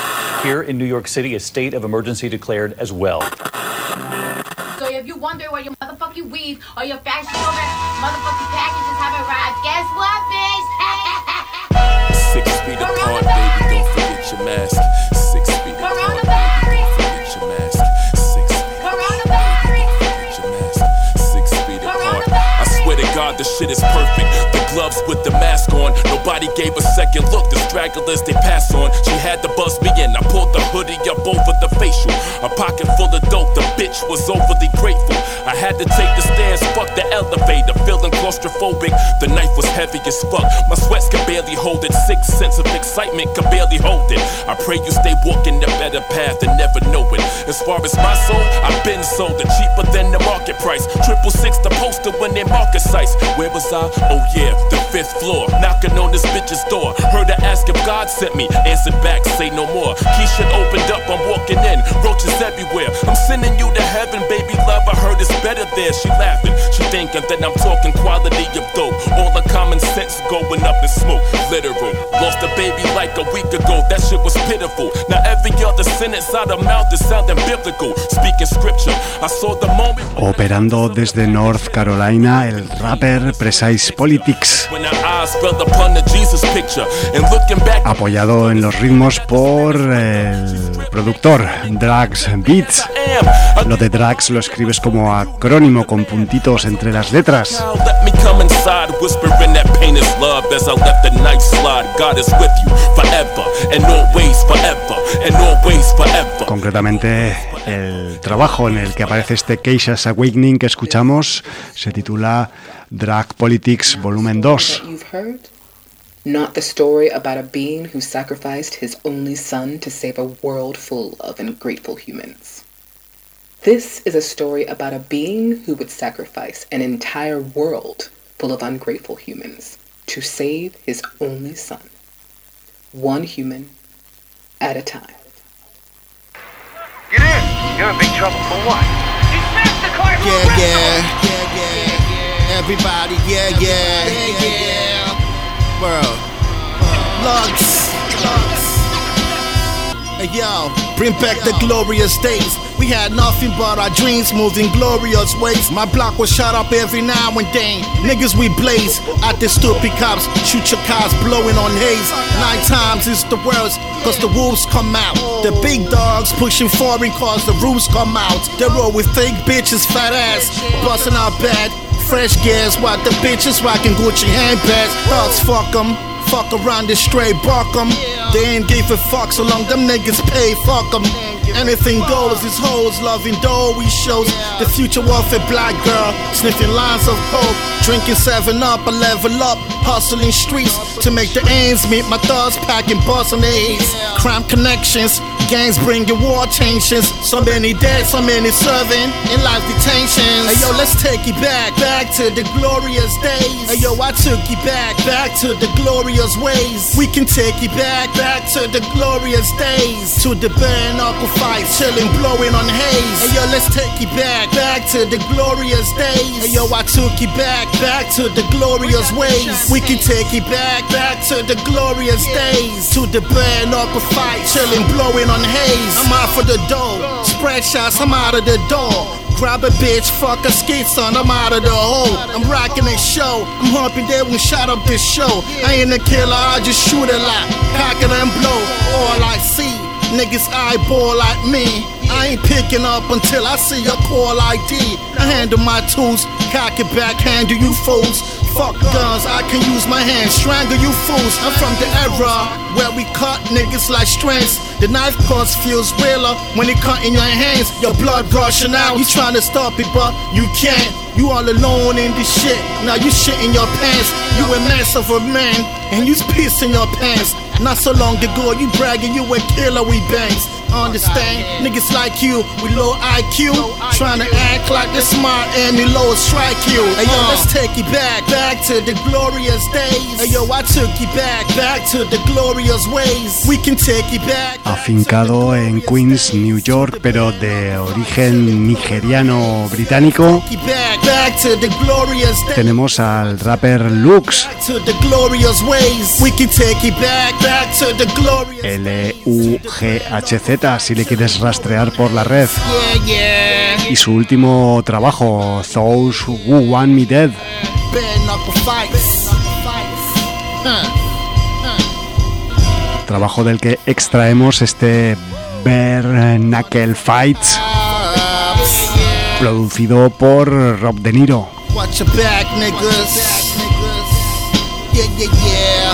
here in New York City, a state of emergency declared as well. So if you wonder where your motherfucking weave or your fashion over motherfucking packages have arrived, guess what, bitch? 6 feet apart, baby, don't forget your mask. 6 feet apart, baby, don't forget your mask. 6 feet apart, baby, don't forget your mask. 6 feet apart. I swear to God, the shit is perfect. The gloves with the mask on, nobody gave a second look. The stragglers, they pass on. She had to buzz me in. I pulled the hoodie up over the facial. A pocket full of dope, the bitch was overly grateful. I had to take the stairs, fuck the elevator, feeling claustrophobic. The knife was heavy as fuck. My sweats could barely hold it. Sixth sense of excitement could barely hold it. I pray you stay walking the better path and never know it. As far as my soul, I've been sold it cheaper than the market price. 666 the poster when they market sites. Where was I? Oh yeah, the 5th floor. Knocking on this bitch's door. Heard her ask if God sent me. Answered back, say no more. Keisha opened up, I'm walking in. Roaches everywhere. I'm sending you to heaven, baby love. I heard it's better there. She laughing. She thinking that I'm talking quality of dope. All the common sense going up in smoke. Literal. Lost a baby like a week ago. That shit was pitiful. Now every other sentence out of mouth is sounding biblical. Speaking scripture. I saw the moment. Operando desde North Carolina, el rapper Precise Politics. Apoyado en los ritmos por el productor Drags Beats. Lo de Drags lo escribes como acrónimo con puntitos entre las letras. Concretamente, el trabajo en el que aparece este Keisha's Awakening que escuchamos se titula Drag Politics Volumen 2. Not the story about a being who sacrificed his only son to save a world full of ungrateful humans. This is a story about a being who would sacrifice an entire world full of ungrateful humans to save his only son. One human at a time. Get in! You're in big trouble for what? He smashed the car! Yeah. Everybody, yeah. World. Lux. Hey yo, bring back the glorious days. We had nothing but our dreams moved in glorious ways. My block was shot up every now and then. Niggas we blaze at the stupid cops. Shoot your cars blowing on haze. 9 times is the worst, cause the wolves come out. The big dogs pushing foreign cars, the roofs come out. They roll with fake bitches, fat ass, busting out bad. Fresh gas while the bitches rocking Gucci handbags. Dogs fuck 'em. Fuck around this straight buck 'em. They ain't gave a fuck so long them niggas pay, fuck 'em. Anything goes, these hoes loving dough. We shows the future of a black girl, sniffing lines of hope, drinking 7-Up, a level up, hustling streets to make the ends meet. My thoughts packing bars on the A's, crime connections, gangs bringing war tensions. So many dead, so many serving in life detentions. Hey yo, let's take it back to the glorious days. Hey yo, I took it back to the glorious ways. We can take it back to the glorious days, to the bare knuckle fights, chilling, blowing on haze. Hey yo, let's take it back to the glorious days. Hey yo, I took it back to the glorious ways. We can take it back to the glorious days, to the bare knuckle fights, chilling, blowing on haze. I'm out for the dough, spread shots, I'm out of the door. Grab a bitch, fuck a skate, son, I'm out of the hole. I'm rocking a show, I'm hoping they won't shut up this show. I ain't a killer, I just shoot a lot, cock it and blow. All I see, niggas eyeball like me. I ain't picking up until I see your call ID. I handle my tools, cock it back, handle you fools. Fuck guns, I can use my hands, strangle you fools. I'm from the era where we cut niggas like strands. The knife cuts feels realer when it cut in your hands. Your blood rushing out, you trying to stop it but you can't. You all alone in this shit, now you shit in your pants. You a mess of a man, and you's piss in your pants. Not so long ago, you bragging you a killer, we bangs. Understand? Niggas like you with low IQ, trying to act like they're smart and me low strike you. Hey yo, let's take you back to the glorious days. Hey yo, I took you back to the glorious ways. We can take you back. Afincado en Queens, New York, pero de origen nigeriano-británico, tenemos al rapper Lux. L-U-G-H-Z, si le quieres rastrear por la red. Y su último trabajo, Those Who Want Me Dead. Trabajo del que extraemos este Bare Knuckle Fights, producido por Rob De Niro. Watch your back, niggas. Yeah.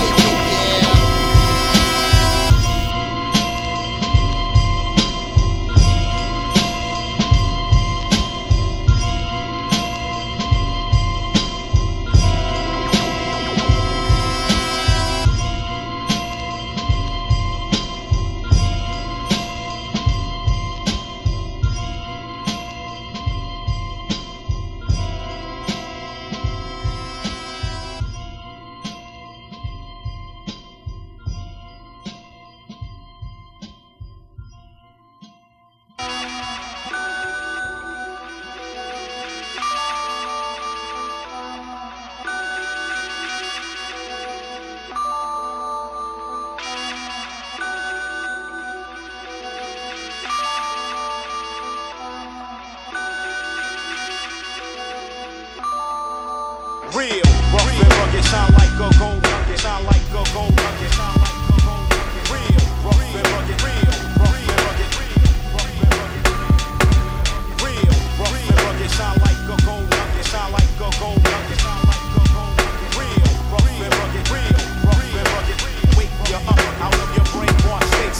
Real, rough and rugged, sound like a gold nugget, sound like a gold nugget, sound like a gold nugget. Real, rough and rugged, real, rough and rugged, real, rough and rugged, sound like a gold nugget, sound like a gold nugget, sound like a gold nugget. Real, rough and rugged, real, rough and rugged. Wake you up out of your brain, one state.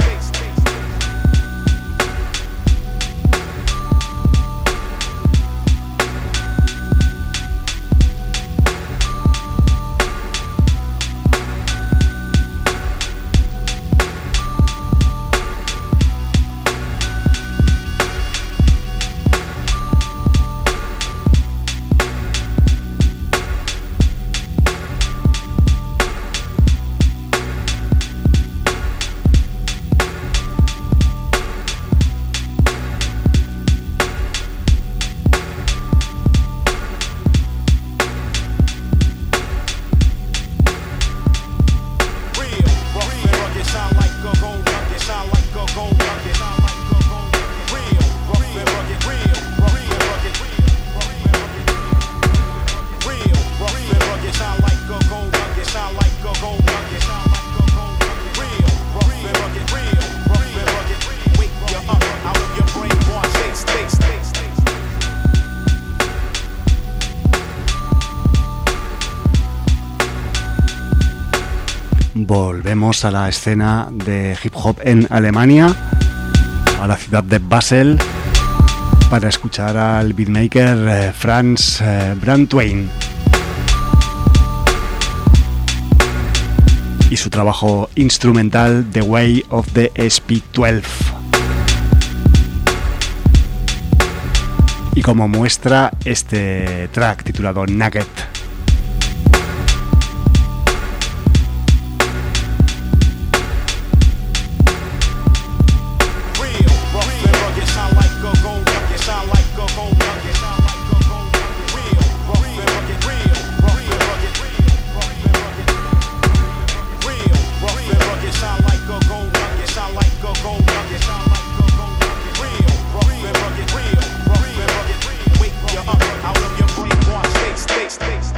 Volvemos a la escena de hip hop en Alemania, a la ciudad de Basel, para escuchar al beatmaker Franz Brandwein y su trabajo instrumental The Way of the SP12. Y como muestra este track titulado Nugget. Out of your brain, one state.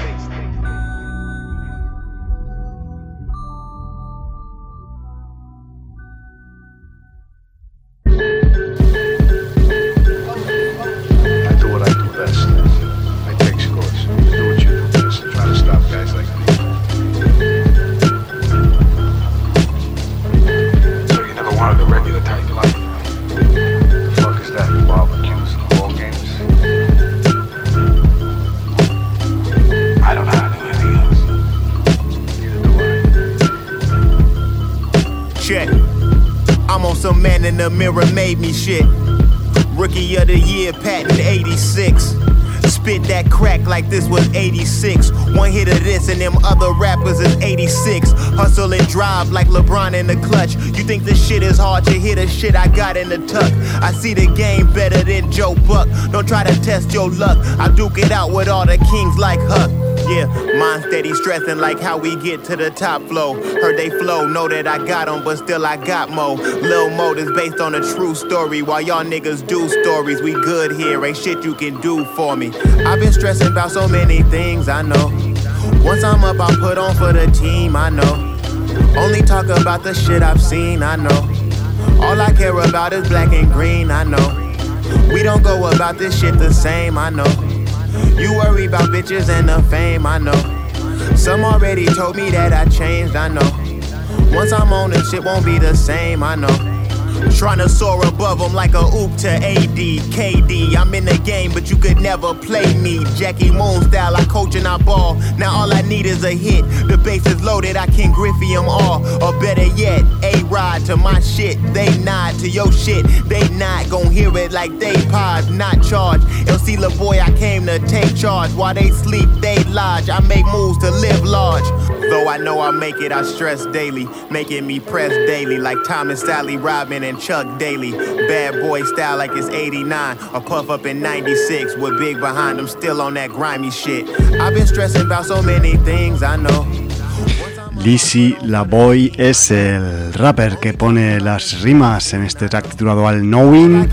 in the mirror made me shit. Rookie of the year, patent 86. Spit that crack like this was 86. One hit of this and them other rappers is 86. Hustle and drive like LeBron in the clutch. You think this shit is hard to hit the shit I got in the tuck. I see the game better than Joe Buck. Don't try to test your luck. I duke it out with all the kings like Huck. Yeah, mind steady stressing like how we get to the top flow. Heard they flow, know that I got them, but still I got mo. Lil Mo is based on a true story. While y'all niggas do stories, we good here, ain't shit you can do for me. I've been stressing about so many things, I know. Once I'm up, I'll put on for the team, I know. Only talk about the shit I've seen, I know. All I care about is black and green, I know. We don't go about this shit the same, I know. You worry about bitches and the fame, I know. Some already told me that I changed, I know. Once I'm on it, shit won't be the same, I know. Tryna soar above them like a oop to AD, KD. I'm in the game, but you could never play me. Jackie Moon style, I coach and I ball. Now all I need is a hit. The base is loaded, I can Griffey them all. Or better yet, A-Rod to my shit. They nod to your shit. They not gon' hear it like they pods, not charged. LC LaBoy, I came to take charge. While they sleep, they lodge. I make moves to live large. Though I know I make it, I stress daily. Making me press daily like Thomas, Sally, Robin, and Chuck Daly. Bad boy style like it's 89. Or Puff Up in 96 with Big behind them, still on that grimy shit. I've been stressing about so many things, I know. Lizzy LaBoy es el rapper que pone las rimas en este track titulado All Knowing,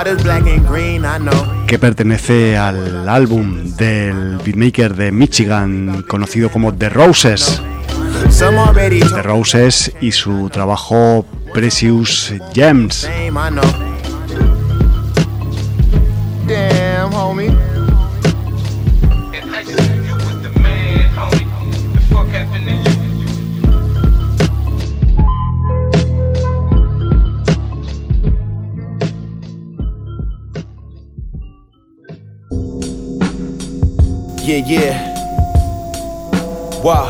que pertenece al álbum del beatmaker de Michigan conocido como The Roses. The Roses y su trabajo Precious Gems. Damn, homie. Yeah, yeah. Wow.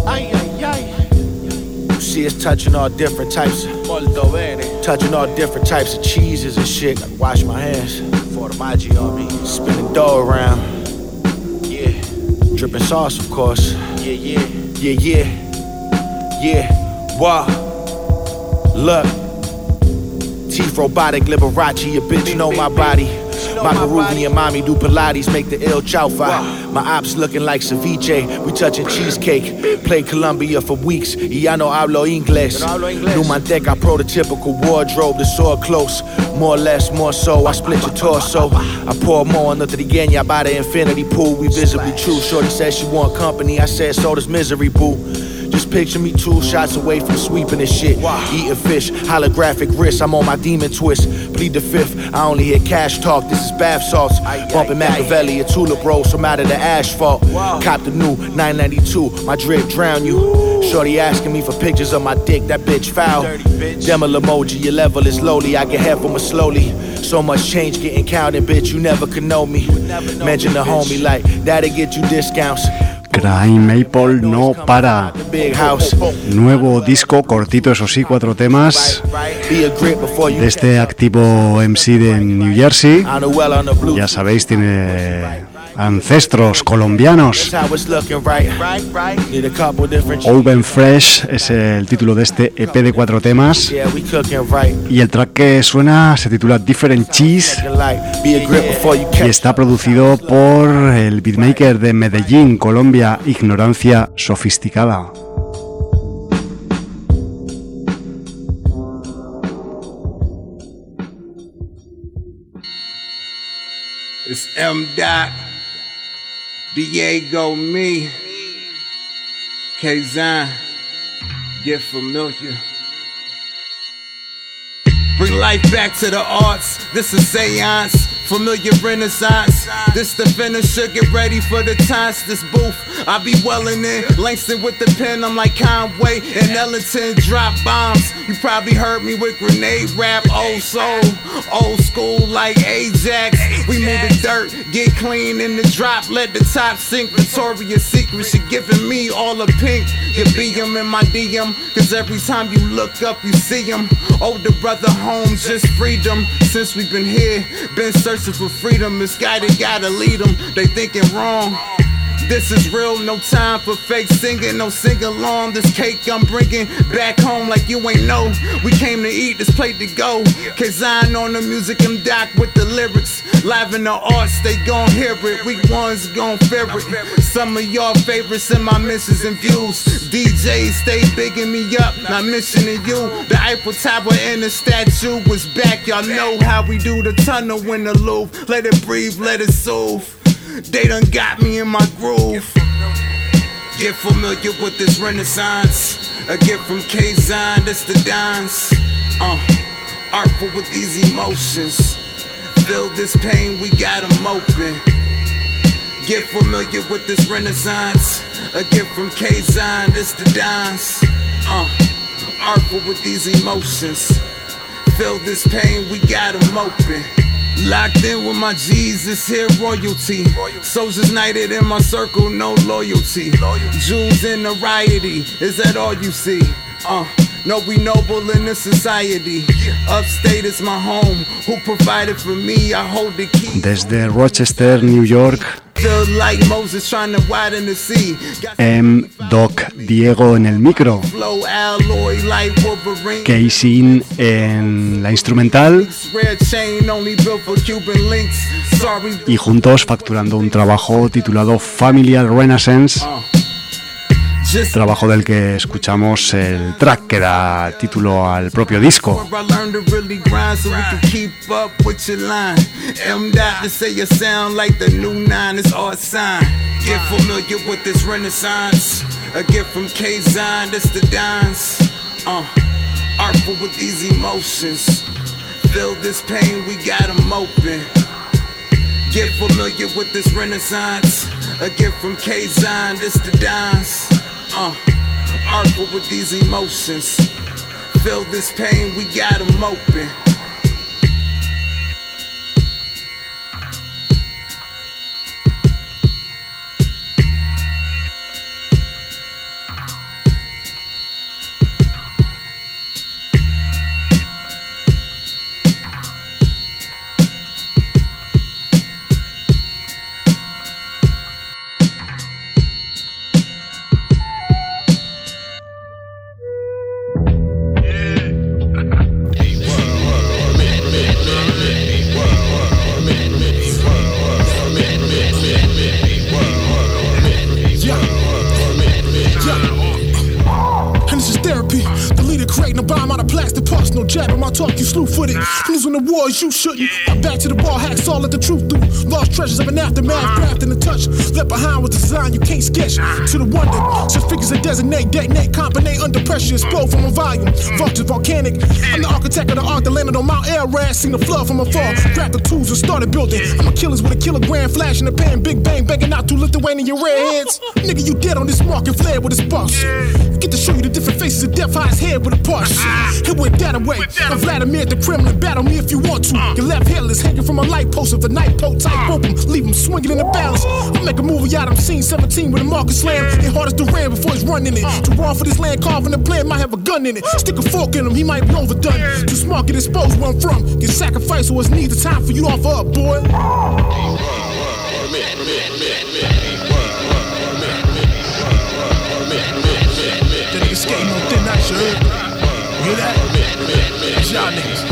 See, it's touching all different types. Touching all different types of cheeses and shit. Gotta wash my hands before the Maggi on me. Spinning dough around. Yeah. Dripping sauce, of course. Yeah, yeah. Yeah, yeah. Yeah. Wow. Look. Teeth robotic, Liberace, a bitch know my body. My Peruvian mommy do Pilates, make the ill chaufa. My ops looking like ceviche, we touching cheesecake. Play Colombia for weeks, y ya no hablo inglés. Numanteca, prototypical wardrobe, the sword close. More or less, more so, I split your torso. I pour more on the trigueña by the infinity pool. We visibly true, shorty said she want company, I said so does misery, boo. Just picture me 2 shots away from sweeping this shit. Eating fish, holographic wrist, I'm on my demon twist. Plead the fifth, I only hear cash talk, this is bath salts. Bumping Machiavelli, a tulip rose from out of the asphalt. Cop the new 992, my drip drown you. Shorty asking me for pictures of my dick, that bitch foul. Demo emoji, your level is lowly, I get half from her slowly. So much change getting counted, bitch, you never could know me. Mention the homie like, that'll get you discounts. Crime Maple no para. Nuevo disco, cortito, eso sí, 4 temas. De este activo MC de New Jersey. Ya sabéis, tiene ancestros colombianos. Open Fresh es el título de este EP de 4 temas. Y el track que suena se titula Different Cheese y está producido por el beatmaker de Medellín, Colombia, Ignorancia Sofisticada. It's M. Diego, me, K-Zine, get familiar. Bring life back to the arts, this is seance, familiar renaissance. This the finisher, get ready for the task, this booth. I be welling in, Langston with the pen, I'm like Conway and Ellington, drop bombs. You probably heard me with grenade rap, old soul, old school like Ajax. We move the dirt, get clean in the drop, let the top sink. Victoria's Secret, she giving me all the pink. You be him in my DM, cause every time you look up you see him. Older brother home, just freedom. Since we've been here, been searching for freedom. Misguided, gotta lead them, they thinking wrong. This is real, no time for fake singing, no sing-along. This cake I'm bringing back home like you ain't know. We came to eat, this plate to go. Kazan on the music, I'm Doc with the lyrics. Live in the arts, they gon' hear it. Weak ones gon' fear it. Some of y'all favorites in my missions and views. DJs stay bigging me up, not mentioning you. The Eiffel Tower and the statue was back. Y'all know how we do the tunnel in the Louvre. Let it breathe, let it soothe. They done got me in my groove. Get familiar with this renaissance. A gift from Kazan, this the dance. Artful with these emotions. Feel this pain, we got them open. Get familiar with this renaissance. A gift from Kazan, this the dance. Artful with these emotions. Feel this pain, we got them open. Locked in with my Jesus here, royalty. Soldiers knighted in my circle, no loyalty. Jews in the rioty, is that all you see? No, we noble in this society. Upstate is my home. Who provided for me? I hold the key. Desde Rochester, New York, Doc Diego en el micro, Kazan en la instrumental y juntos facturando un trabajo titulado Familiar Renaissance, trabajo del que escuchamos el track que da título al propio disco. Get familiar with this renaissance. A gift from Kazan, this the dance. Artful with these emotions. Feel this pain, we got them open. Get familiar with this renaissance. A gift from Kazan, this the dance. Artful with these emotions. Feel this pain, we got them open. Losing the wars, you shouldn't. Back to the ball, hacks all let the truth through. Lost treasures of an aftermath, craft in the touch. Left behind was design you can't sketch. To the wonder, such figures that designate, detonate, combinate under pressure, explode from a volume. Vultures volcanic. I'm the architect of the ark that landed on Mount Ararat. Seen the flood from afar. Grabbed the tools and started building. I'm a killers with a kilogram flash in the pan. Big bang, begging out to Lithuanian redheads. Nigga, you dead on this market, flared with his bus. Get to show you the different faces of death, high his head with a push. It went that away. I'm Vladimir the Kremlin, battle me if you want to. Your left hairless, hanging from a light post of the night pole type open. Leave him swinging in the balance. I'll make a movie out of him, scene 17 with a market slam. It hard as Duran before he's running it. Too raw for this land, carving the plan, might have a gun in it. Stick a fork in him, he might be overdone. Too smart, get exposed where I'm from. Get sacrificed, so it's needs the time for you to offer up, boy. That nigga skating on thin ice, you heard? You hear that? It's y'all niggas.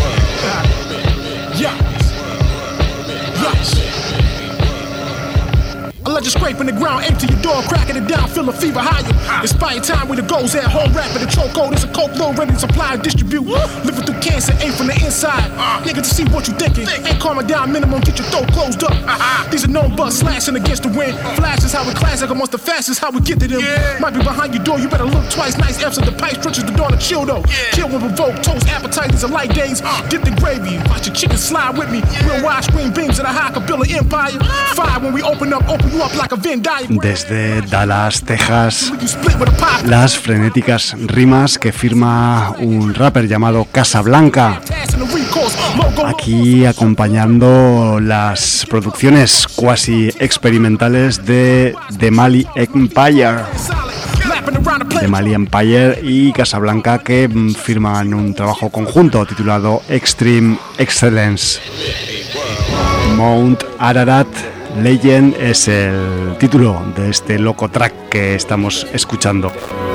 I let you scrape in the ground, empty your door, cracking it down, feel a fever higher. Inspire time where the goals at, whole rap in the chokehold. It's a coke load, ready to supply and distribute. Living through cancer, ain't from the inside. Nigga, to see what you thinking. Ain't calming down, minimum, get your throat closed up. These are known bust, slashing against the wind. Flashes how we classic, amongst the fastest, how we get to them. Might be behind your door, you better look twice. Nice F's at the pipe, stretches the door to chill though. Kill when provoked, toast appetizers and light days. Dipped in gravy, watch your chicken slide with me. Real wide screen beams of the high Kabila Empire. Fire when we open you up like a Venn diagram. Desde Dallas, Texas, las frenéticas rimas que firma un rapper llamado Casablanca. Aquí acompañando las producciones cuasi experimentales de The Mali Empire. The Mali Empire y Casablanca, que firman un trabajo conjunto titulado Extreme Excellence. Mount Ararat Legend es el título de este loco track que estamos escuchando.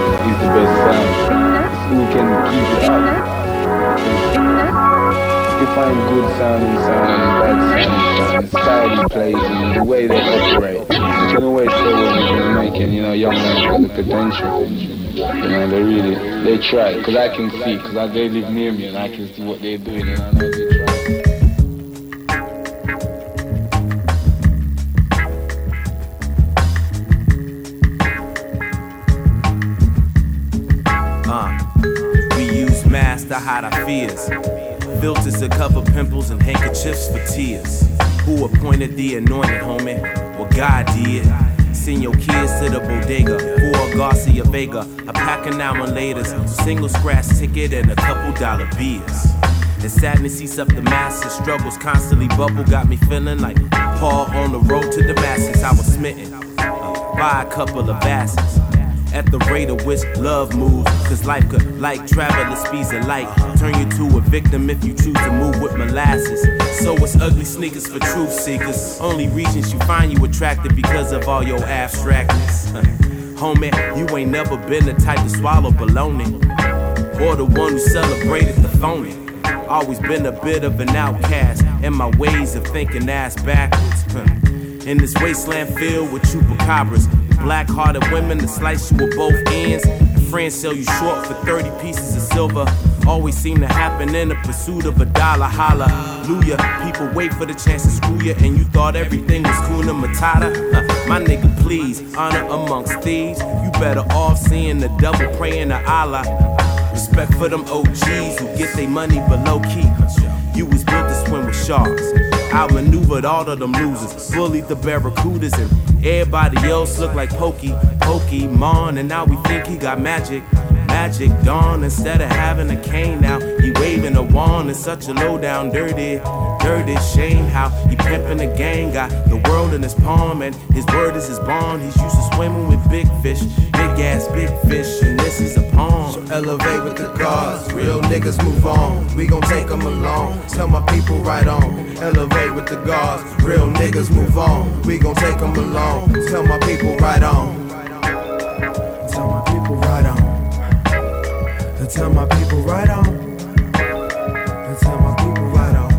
Find good sounding sound and bad sounding sound, style he plays and the way they operate. You can always tell when they're making, young men got the potential. They try, because I can see, because they live near me and I can see what they're doing and I know they try. We use masks to hide our fears. Filters to cover pimples and handkerchiefs for tears. Who appointed the anointed, homie? Well, God did. Send your kids to the bodega for a Garcia Vega, a pack of now and laters, single scratch ticket and a couple dollar beers. And sadness eats up the masses, struggles constantly bubble, got me feeling like Paul on the road to Damascus. I was smitten by a couple of asses. At the rate of which love moves, cause life could, like travel at speeds of light, turn you to a victim if you choose to move with molasses. So it's ugly sneakers for truth seekers. Only regions you find you attractive because of all your abstractness. Homie, you ain't never been the type to swallow baloney, or the one who celebrated the phony. Always been a bit of an outcast, and my ways of thinking ass backwards. In this wasteland filled with chupacabras, black-hearted women to slice you at both ends. Friends sell you short for 30 pieces of silver. Always seem to happen in the pursuit of a dollar. Hallelujah. People wait for the chance to screw you, and you thought everything was Kuna Matata. My nigga, please, honor amongst thieves. You better off seeing the double praying to Allah. Respect for them OGs who get their money below key. You was built to swim with sharks. Outmaneuvered all of them losers, bullied the Barracudas, and everybody else looked like Pokemon. And now we think he got magic dawn. Instead of having a cane now, he waving a wand. It's such a low down, dirty shame how he pimping the gang. Got the world in his palm and his word is his bond. He's used to swimming with big fish, big ass big fish, and this is a pond. So elevate with the gods, real niggas move on. We gon' take them along, tell my people right on. Elevate with the gods, real niggas move on. We gon' take them along, tell my people right on. Tell my people right on. Tell my people right on. Tell my people right on.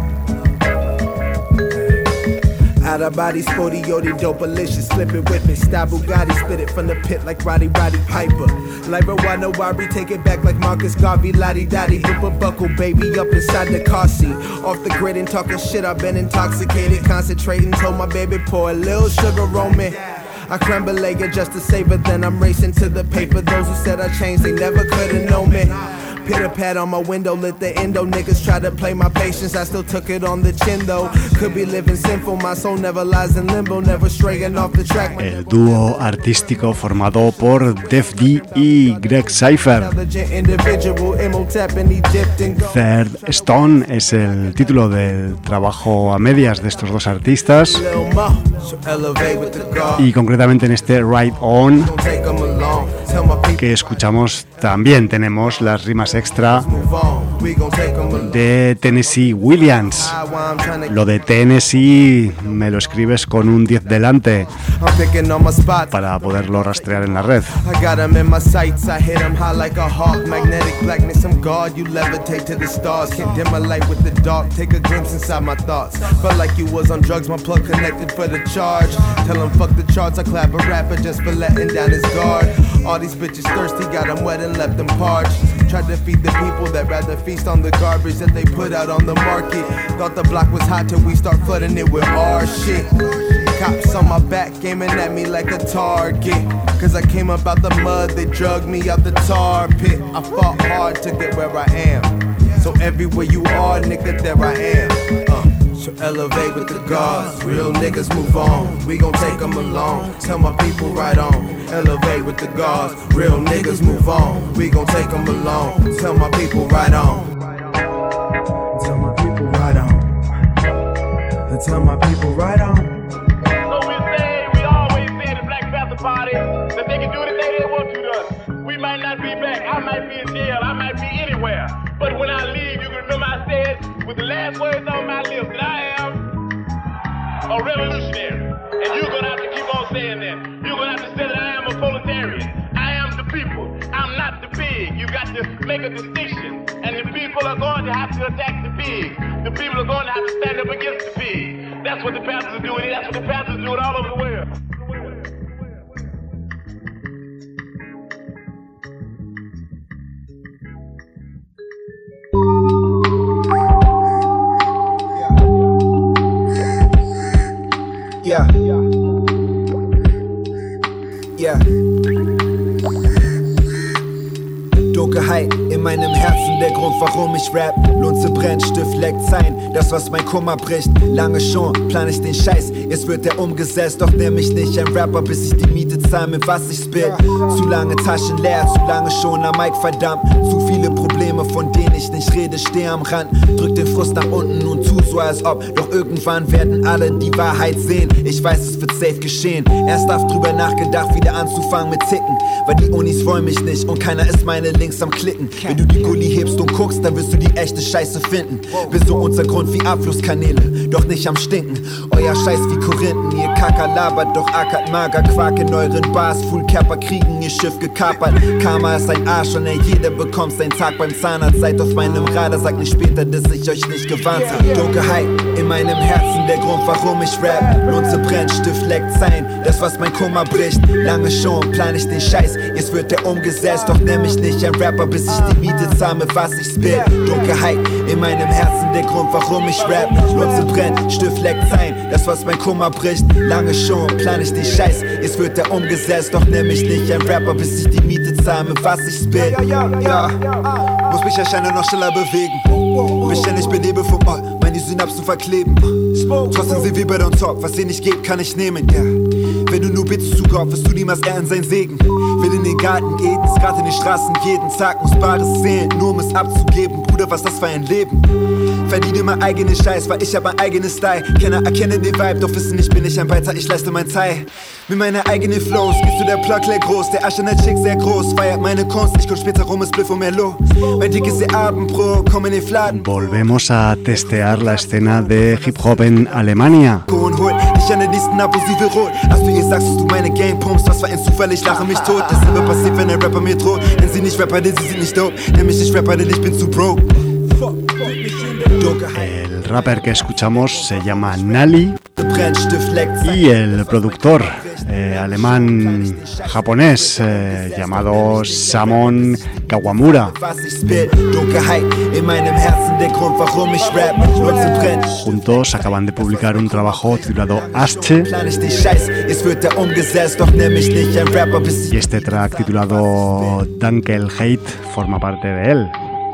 Out of body, sporty, yodi, dope-alicious, flip it with me. Style Bugatti, spit it from the pit like Roddy Piper. Like Rwanda Wari, take it back like Marcus Garvey. Lottie-dottie, whip a buckle, baby, up inside the car seat. Off the grid and talking shit, I've been intoxicated. Concentrating, told my baby, pour a little sugar on me. I crumble it just to savor, then I'm racing to the paper. Those who said I changed, they never could've known me. Pitter pat on my window, lit the endo. Niggas try to play my patience, I still took it on the chin though. Could be living sinful, my soul never lies in limbo, never straying off the track. El dúo artístico formado por Def D y Greg Cypher. Third Stone es el título del trabajo a medias de estos dos artistas. Y concretamente en este Ride On que escuchamos también tenemos las rimas extra de Tennessee Williams. Lo de Tennessee me lo escribes con un 10 delante para poderlo rastrear en la red. All these bitches thirsty, got them wet and left them parched. Tried to feed the people that rather feast on the garbage that they put out on the market. Thought the block was hot till we start flooding it with our shit. Cops on my back aiming at me like a target. Cause I came up out the mud, they drugged me out the tar pit. I fought hard to get where I am. So everywhere you are, nigga, there I am. So elevate with the gods, real niggas move on. We gon' take them along, tell my people right on. Elevate with the gods, real niggas move on. We gon' take them along, tell my people right on. Tell my people right on. to tell my people right on. So we always say at the Black Panther Party that they can do anything they want to us. We might not be back. I might be in jail. I might be anywhere. But when I leave, you can remember I said with the last words on my lips that I am a revolutionary. And you're going to have to keep on saying that. You're going to have to say that I am a proletarian. I am the people. I'm not the pig. You got to make a distinction. And the people are going to have to attack the pig. The people are going to have to stand up against the pig. That's what the Panthers are doing. That's what the Panthers are doing all over the world. Yeah. Yeah. Dunkelheit in meinem Herzen, der Grund, warum ich rap. Lunze brennt, Stift leckt sein, das was mein Kummer bricht. Lange schon plan ich den Scheiß, jetzt wird er umgesetzt. Doch nenn mich nicht ein Rapper, bis ich die Miete zahl, mit was ich spill. Zu lange Taschen leer, zu lange schon am Mic, verdammt. Zu viele Probleme, von denen ich nicht rede, steh am Rand. Drück den Frust nach unten und tu so als ob. Doch irgendwann werden alle die Wahrheit sehen. Ich weiß, es wird safe geschehen. Erst drüber nachgedacht, wieder anzufangen mit Ticken. Weil die Unis wollen mich nicht und keiner ist meine Links am Klicken. Wenn du die Gulli hebst und guckst, dann wirst du die echte Scheiße finden. Bin so Untergrund wie Abflusskanäle, doch nicht am Stinken. Euer Scheiß wie Korinthen, ihr Kacker labert, doch ackert mager Quark in euren Bars. Fullkörper kriegen ihr Schiff gekapert. Karma ist ein Arsch und ey, jeder bekommt seinen Tag beim Zahnarzt. Seid auf meinem Radar, sagt nicht später, dass ich euch nicht gewarnt hab. Dunkelheit in meinem Herzen, der Grund, warum ich rap. Lunze brennt, Stift leckt sein, das was mein Kummer bricht. Lange schon plan ich den Scheiß, jetzt wird er umgesetzt. Doch nenn mich nicht ein Rapper, bis ich die Miete zahl, mit was ich spill. Dunkelheit in meinem Herzen, der Grund, warum ich rap. Lunze brennt, Stift leckt sein, das was mein Kummer bricht. Lange schon plan ich den Scheiß, jetzt wird er umgesetzt. Doch nenn mich nicht ein Rapper, bis ich die Miete zahl, mit was ich spill. Ja, muss mich erscheinen noch schneller bewegen. Beständig benebel vom Ort, meine Synapsen verkleben. Trotzdem sind wir bei on top, was ihr nicht gebt, kann ich nehmen, yeah. Wenn du nur bittest zu Gott, wirst du niemals ehren sein Segen. Will in den Garten gehen, Skat in den Straßen, jeden Tag muss Bares zählen, nur um es abzugeben. Bruder, was das für ein Leben. Verdiene mein eigenes Scheiß, weil ich hab mein eigenes Style. Kenner erkennen den Vibe, doch wissen nicht, bin ich ein Beitrag, ich leiste mein Teil. Mit meiner eigenen Flows gehst du der Plug leer groß, der Arsch an der Chick sehr groß. Feiert meine Kunst, ich komm später rum, es Bliff und Merlot. Mein Dick ist der Abendbrot, komm in den Fladen. Volvemos a testear la escena de Hip Hop en Alemania. Dich an der nächsten abusive Rot. Als du ihr sagst, dass du meine Gang pumpst, was war ein Zufall, ich lache mich tot. Dasselbe passiert, wenn ein Rapper mir droht. Nenn sie nicht Rapper, denn sie sind nicht dope. Nenn mich nicht Rapper, denn ich bin zu broke. El rapper que escuchamos se llama Nali y el productor alemán-japonés llamado Samon Kawamura. Juntos acaban de publicar un trabajo titulado Asche y este track titulado Dankel Hate forma parte de él.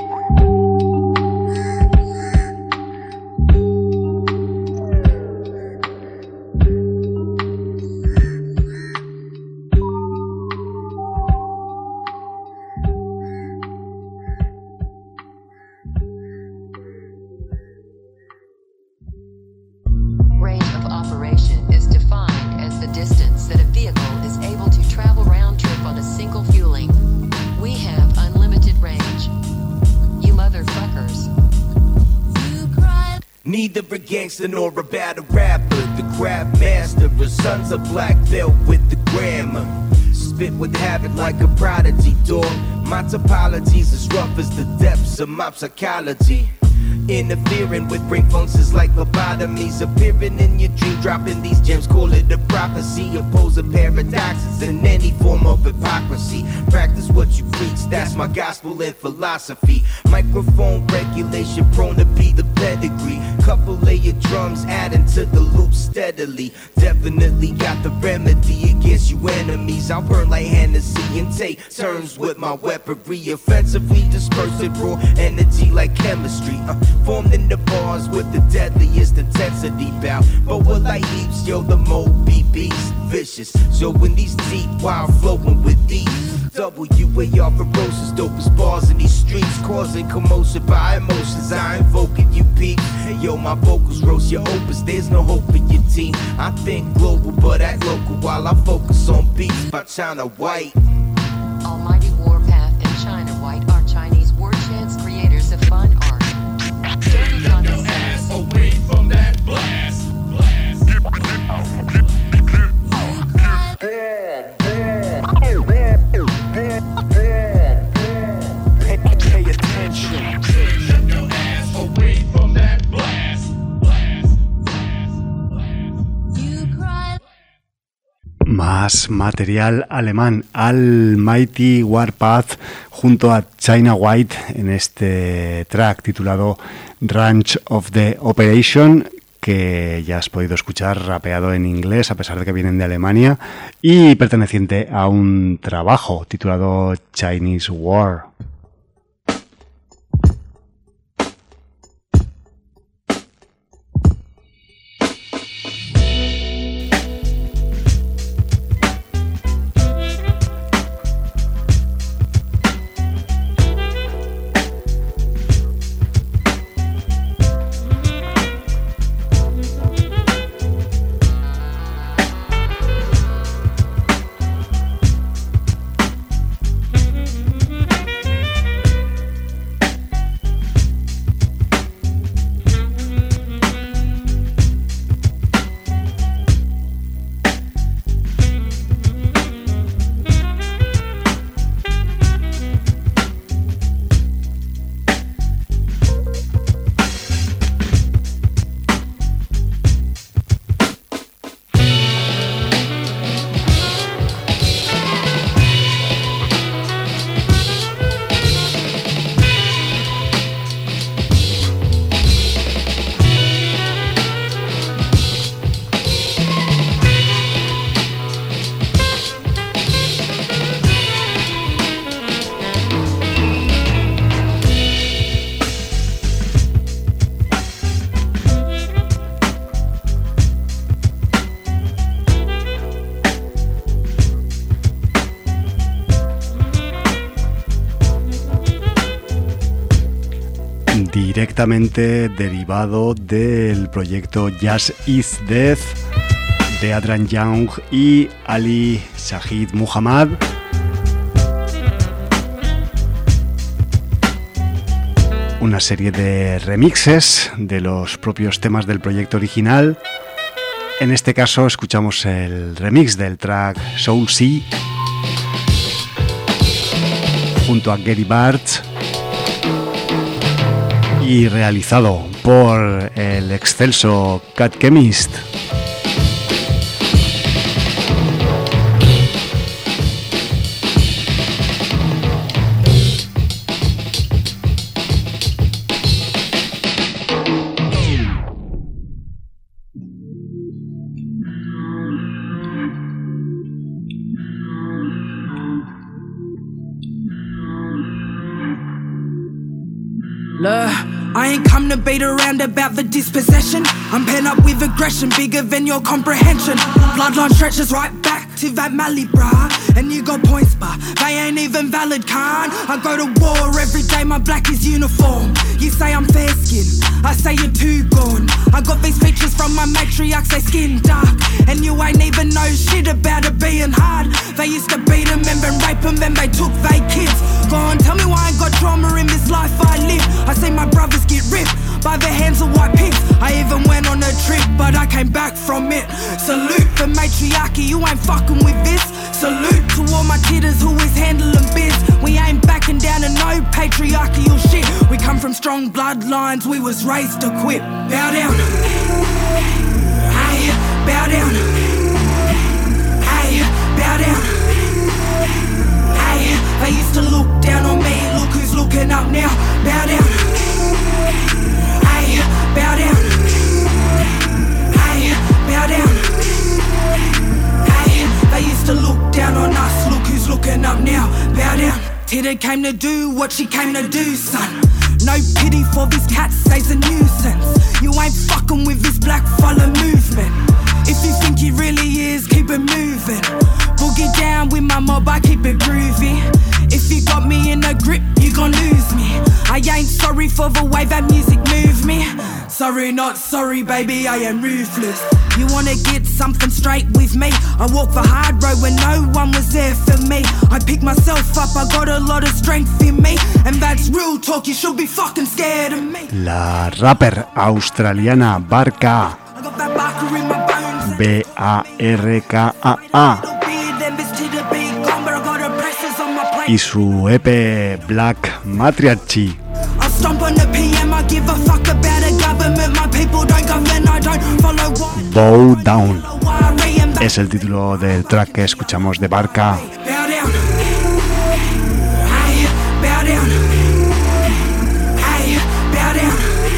Gangster nor a battle rapper, the crab master, a son's a black belt with the grammar. Spit with habit like a prodigy dog. My topology's as rough as the depths of my psychology. Interfering with brain functions like lobotomies. Appearing in your dream, dropping these gems, call it a prophecy. Opposing paradoxes in any form of hypocrisy. Practice what you preach, that's my gospel and philosophy. Microphone regulation, prone to be the pedigree. Couple layer drums adding to the loop steadily. Definitely got the remedy against you enemies. I'll burn like Hennessy and take turns with my weaponry. Offensively disperse it, raw energy like chemistry. performed in the bars with the deadliest intensity bout. But what like heaps, yo, the Mo BB's vicious. Showing these teeth while flowing with these. WAR ferocious, dopest bars in these streets, causing commotion by emotions. I invoking you peep. Hey yo, my vocals roast your opus. There's no hope in your team. I think global, but act local while I focus on beats by China White. Almighty Warpath and China White are Chinese wordsheads, creators of fun art. Dirty condescendence. Away from that blast. Pay attention. Get your ass away from that blast. Más material alemán, Almighty Warpath junto a China White en este track titulado Ranch of the Operation, que ya has podido escuchar rapeado en inglés a pesar de que vienen de Alemania, y perteneciente a un trabajo titulado Chinese War. Directamente derivado del proyecto Jazz is Death de Adrian Young y Ali Shahid Muhammad. Una serie de remixes de los propios temas del proyecto original. En este caso escuchamos el remix del track Soul Sea junto a Gary Bartz y realizado por el excelso Cat Chemist. I ain't come to beat around about the dispossession. I'm pent up with aggression bigger than your comprehension. Bloodline stretches right back to that Mali, brah. And you got points, but they ain't even valid, Khan. I go to war every day, my black is uniform. You say I'm fair skinned, I say you're too gone. I got these features from my matriarchs, they skin dark. And you ain't even know shit about it being hard. They used to beat them and then rape them, then they took they kids. Go on, tell me why I ain't got drama in this life I live. I see my brothers get ripped by the hands of white pigs. I even went on a trip, but I came back from it. Salute the matriarchy, you ain't fucking with this. Salute to all my titters who is handling biz. We ain't backing down to no patriarchal shit. We come from strong bloodlines, we was raised to quit. Bow down, hey, bow down, hey, bow down, hey. They used to look down on me, look who's looking up now. Bow down, hey, bow down, hey, bow down, hey. They used to look down on us, look who's looking up now. Bow down. Tita came to do what she came to do, son. No pity for these cats, they's a nuisance. You ain't fucking with this black fella movement. If you think it really is, keep it moving. Boogie down with my mob, I keep it groovy. If you got me in a grip, you gon' lose me. I ain't sorry for the way that music moved me. Sorry, not sorry, baby, I am ruthless. You wanna get something straight with me? I walk the hard road when no one was there for me. I pick myself up, I got a lot of strength in me. And that's real talk, you should be fucking scared of me. La rapper australiana Barkaa, I got that barker in my bones. B-A-R-K-A-A, y su EP Black Matriarchy. I stomp on the PM, I give a fuck about a government. My people don't govern, I don't follow what. Bow Down es el título del track que escuchamos de Barkaa. Bow down. Hey, bow down. Hey, bow down.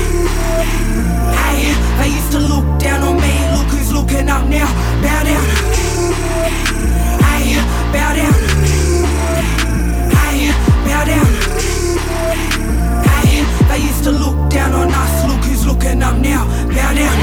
Hey, they used to look down on me, look who's looking up now. Bow down. Hey, bow down. Hey, bow down. Hey, they used to look down on us, look who's looking up now. Bow down.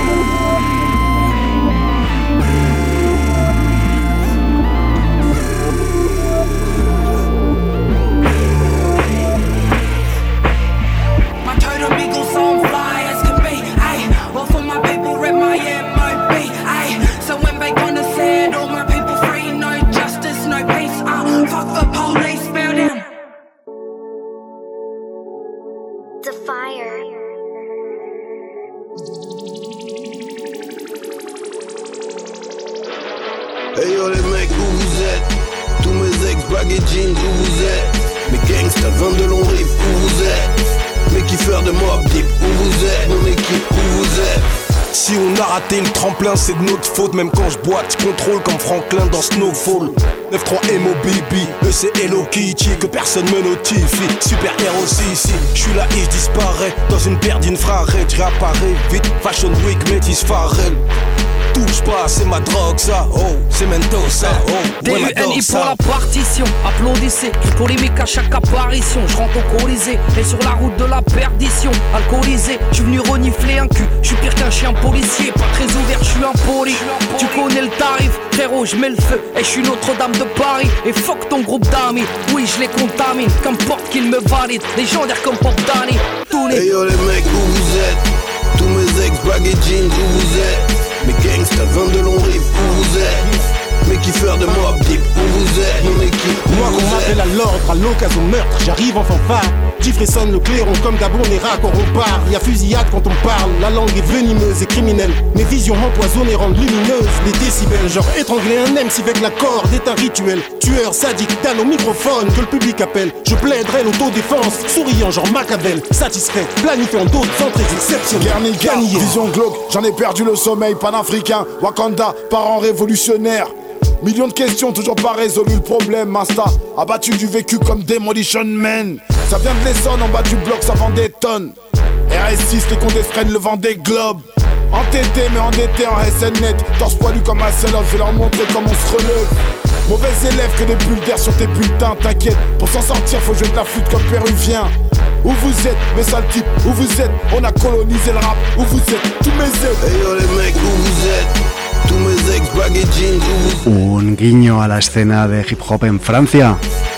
Hey yo les mecs, où vous êtes? Tous mes ex bagues et jeans, où vous êtes? Mes gangsters, 22 longs rives, où vous êtes? Mes kiffeurs de Mobb Deep, où vous êtes? Mon équipe, où vous êtes? Si on a raté le tremplin, c'est de notre faute. Même quand je boite, je contrôle comme Franklin dans Snowfall. 9-3 MOBB, c'est Hello Kitty que personne me notifie. Super héros ici, je suis là et je disparais. Dans une paire d'infrared, je réapparais vite. Fashion Week, Métis Pharrell. Touche pas, c'est ma drogue ça, oh, c'est Mendoza, oh, DUNI pour la partition, applaudissez, pour les mecs à chaque apparition, je rentre au Colisée, et sur la route de la perdition, alcoolisé, je suis venu renifler un cul, je suis pire qu'un chien policier, pas très ouvert, je suis impoli, tu connais le tarif, frérot, je mets le feu, et je suis Notre-Dame de Paris, et fuck ton groupe d'amis, oui je les contamine, qu'importe qu'ils me valident, légendaires comme Pop Danny, tous les... Hey yo les mecs, où vous êtes? Tous mes ex bagues et jeans, où vous êtes? Mes gangsters, 22 longs rives, où vous êtes? Mes kiffeurs de Mobb Deep, où vous êtes? Mon équipe, moi qu'on m'appelle à l'ordre, à l'occasion de meurtre, j'arrive en fanfare. Jefferson le clairon, comme d'abord on est rats quand on parle. Y'a fusillade quand on parle, la langue est venimeuse et criminelle. Mes visions empoisonnées rendent lumineuses les décibels. Genre étrangler un MC avec la corde est un rituel. Tueur sadique, dalle au microphone que le public appelle. Je plaiderai l'autodéfense, souriant genre Machiavel. Satisfait, planifiant d'autres entrées exceptionnelles. Guernica, vision glauque, j'en ai perdu le sommeil. Panafricain, Wakanda, parents révolutionnaires. Millions de questions, toujours pas résolu le problème. Masta, abattu du vécu comme Demolition Man. Ça vient de l'Essonne, en bas du bloc, ça vend des tonnes. RS6, les condés freinent le vent des globes. Entêté, mais endetté en SNNet. Torse poilu comme un seul-off, je vais leur montrer comment on se relève. Mauvais élève que des bulles d'air sur tes bulletins, t'inquiète. Pour s'en sortir, faut jouer de la flûte comme péruvien. Où vous êtes, mes sales types, où vous êtes? On a colonisé le rap, où vous êtes? Tous mes ex. Hey yo les mecs, où vous êtes? Tous mes ex bagues et jeans, où vous êtes? Un guiño a la escena de hip hop en Francia.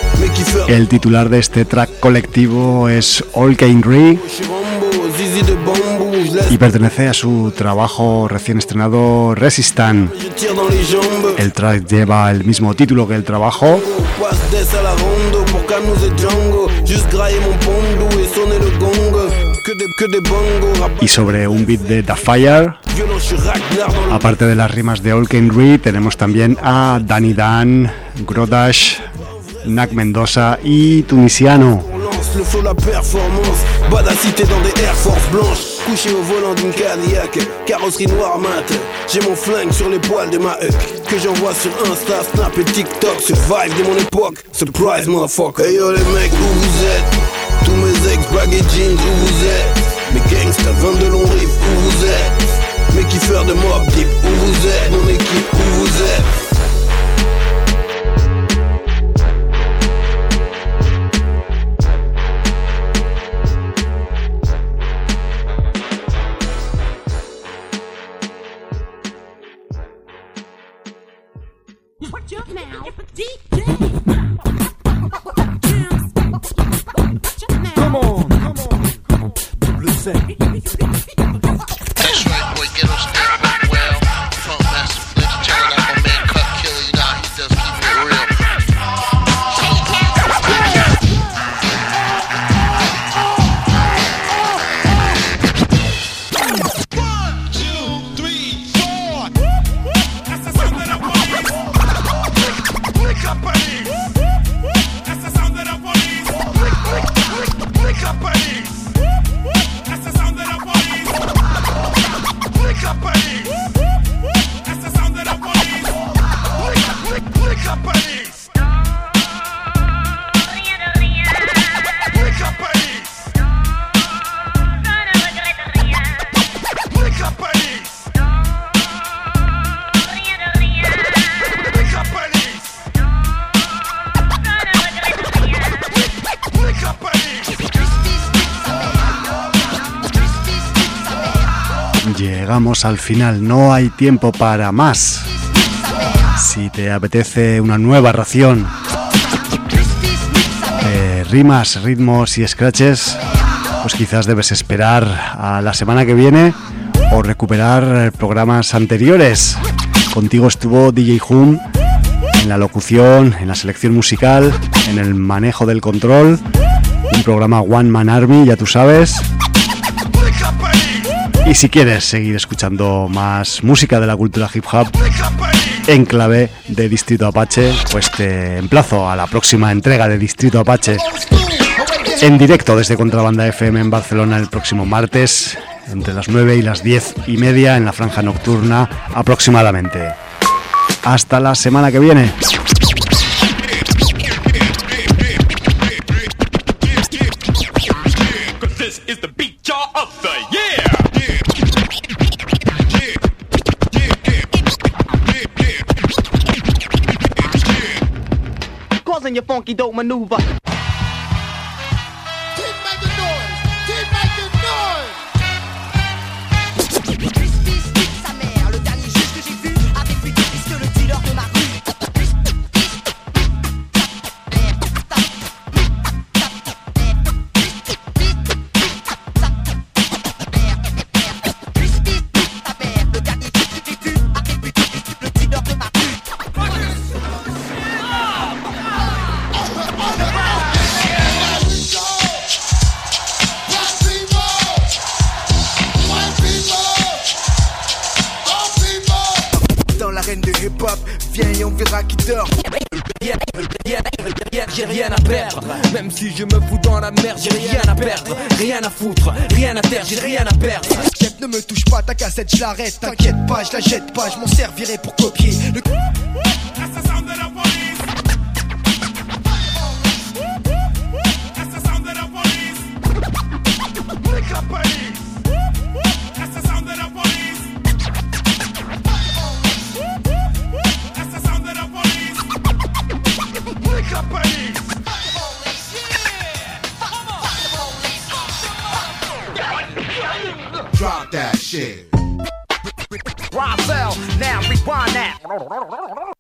El titular de este track colectivo es All King Ree y pertenece a su trabajo recién estrenado Resistant. El track lleva el mismo título que el trabajo y sobre un beat de Da Fire. Aparte de las rimas de All King Ree, tenemos también a Danny Dan, Grodash, Nac Mendoza y Tunisiano. Le flow, la performance, badacité dans des Air Force blanches. Couché au volant d'une Cadillac, carrosserie noire mat. J'ai mon flingue sur les poils de ma huck que j'envoie sur Insta, Snap et TikTok. Survive de mon époque, surprise motherfucker. Hey yo les mecs, où vous êtes? Tous mes ex bagues et jeans, où vous êtes? Mes gangsters, 22 longs rives, où vous êtes? Mes kiffeurs de Mobb Deep, où vous êtes? Mon équipe, où vous êtes? Come on. Double Z. That's right, boy. Ghetto Spirit went well. Funk Master Flinch, checking out my man Cut Killer. You know how he does, keep it real. Llegamos al final, no hay tiempo para más. Si te apetece una nueva ración de rimas, ritmos y scratches, pues quizás debes esperar a la semana que viene o recuperar programas anteriores. Contigo estuvo DJ Hum en la locución, en la selección musical, en el manejo del control. Un programa One Man Army, ya tú sabes. Y si quieres seguir escuchando más música de la cultura hip hop en clave de Distrito Apache, pues te emplazo a la próxima entrega de Distrito Apache en directo desde Contrabanda FM en Barcelona el próximo martes entre las 9 y las 10:30 en la franja nocturna aproximadamente. Hasta la semana que viene. Causing your funky dope maneuver. J'ai rien à perdre, même si je me fous dans la merde, j'ai rien à perdre, rien à foutre, rien à terre, j'ai rien à perdre. Chef, ne me touche pas, ta cassette, je l'arrête, t'inquiète pas, je la jette pas, je m'en servirai pour copier le... Drop that shit. Roselle, now rewind that.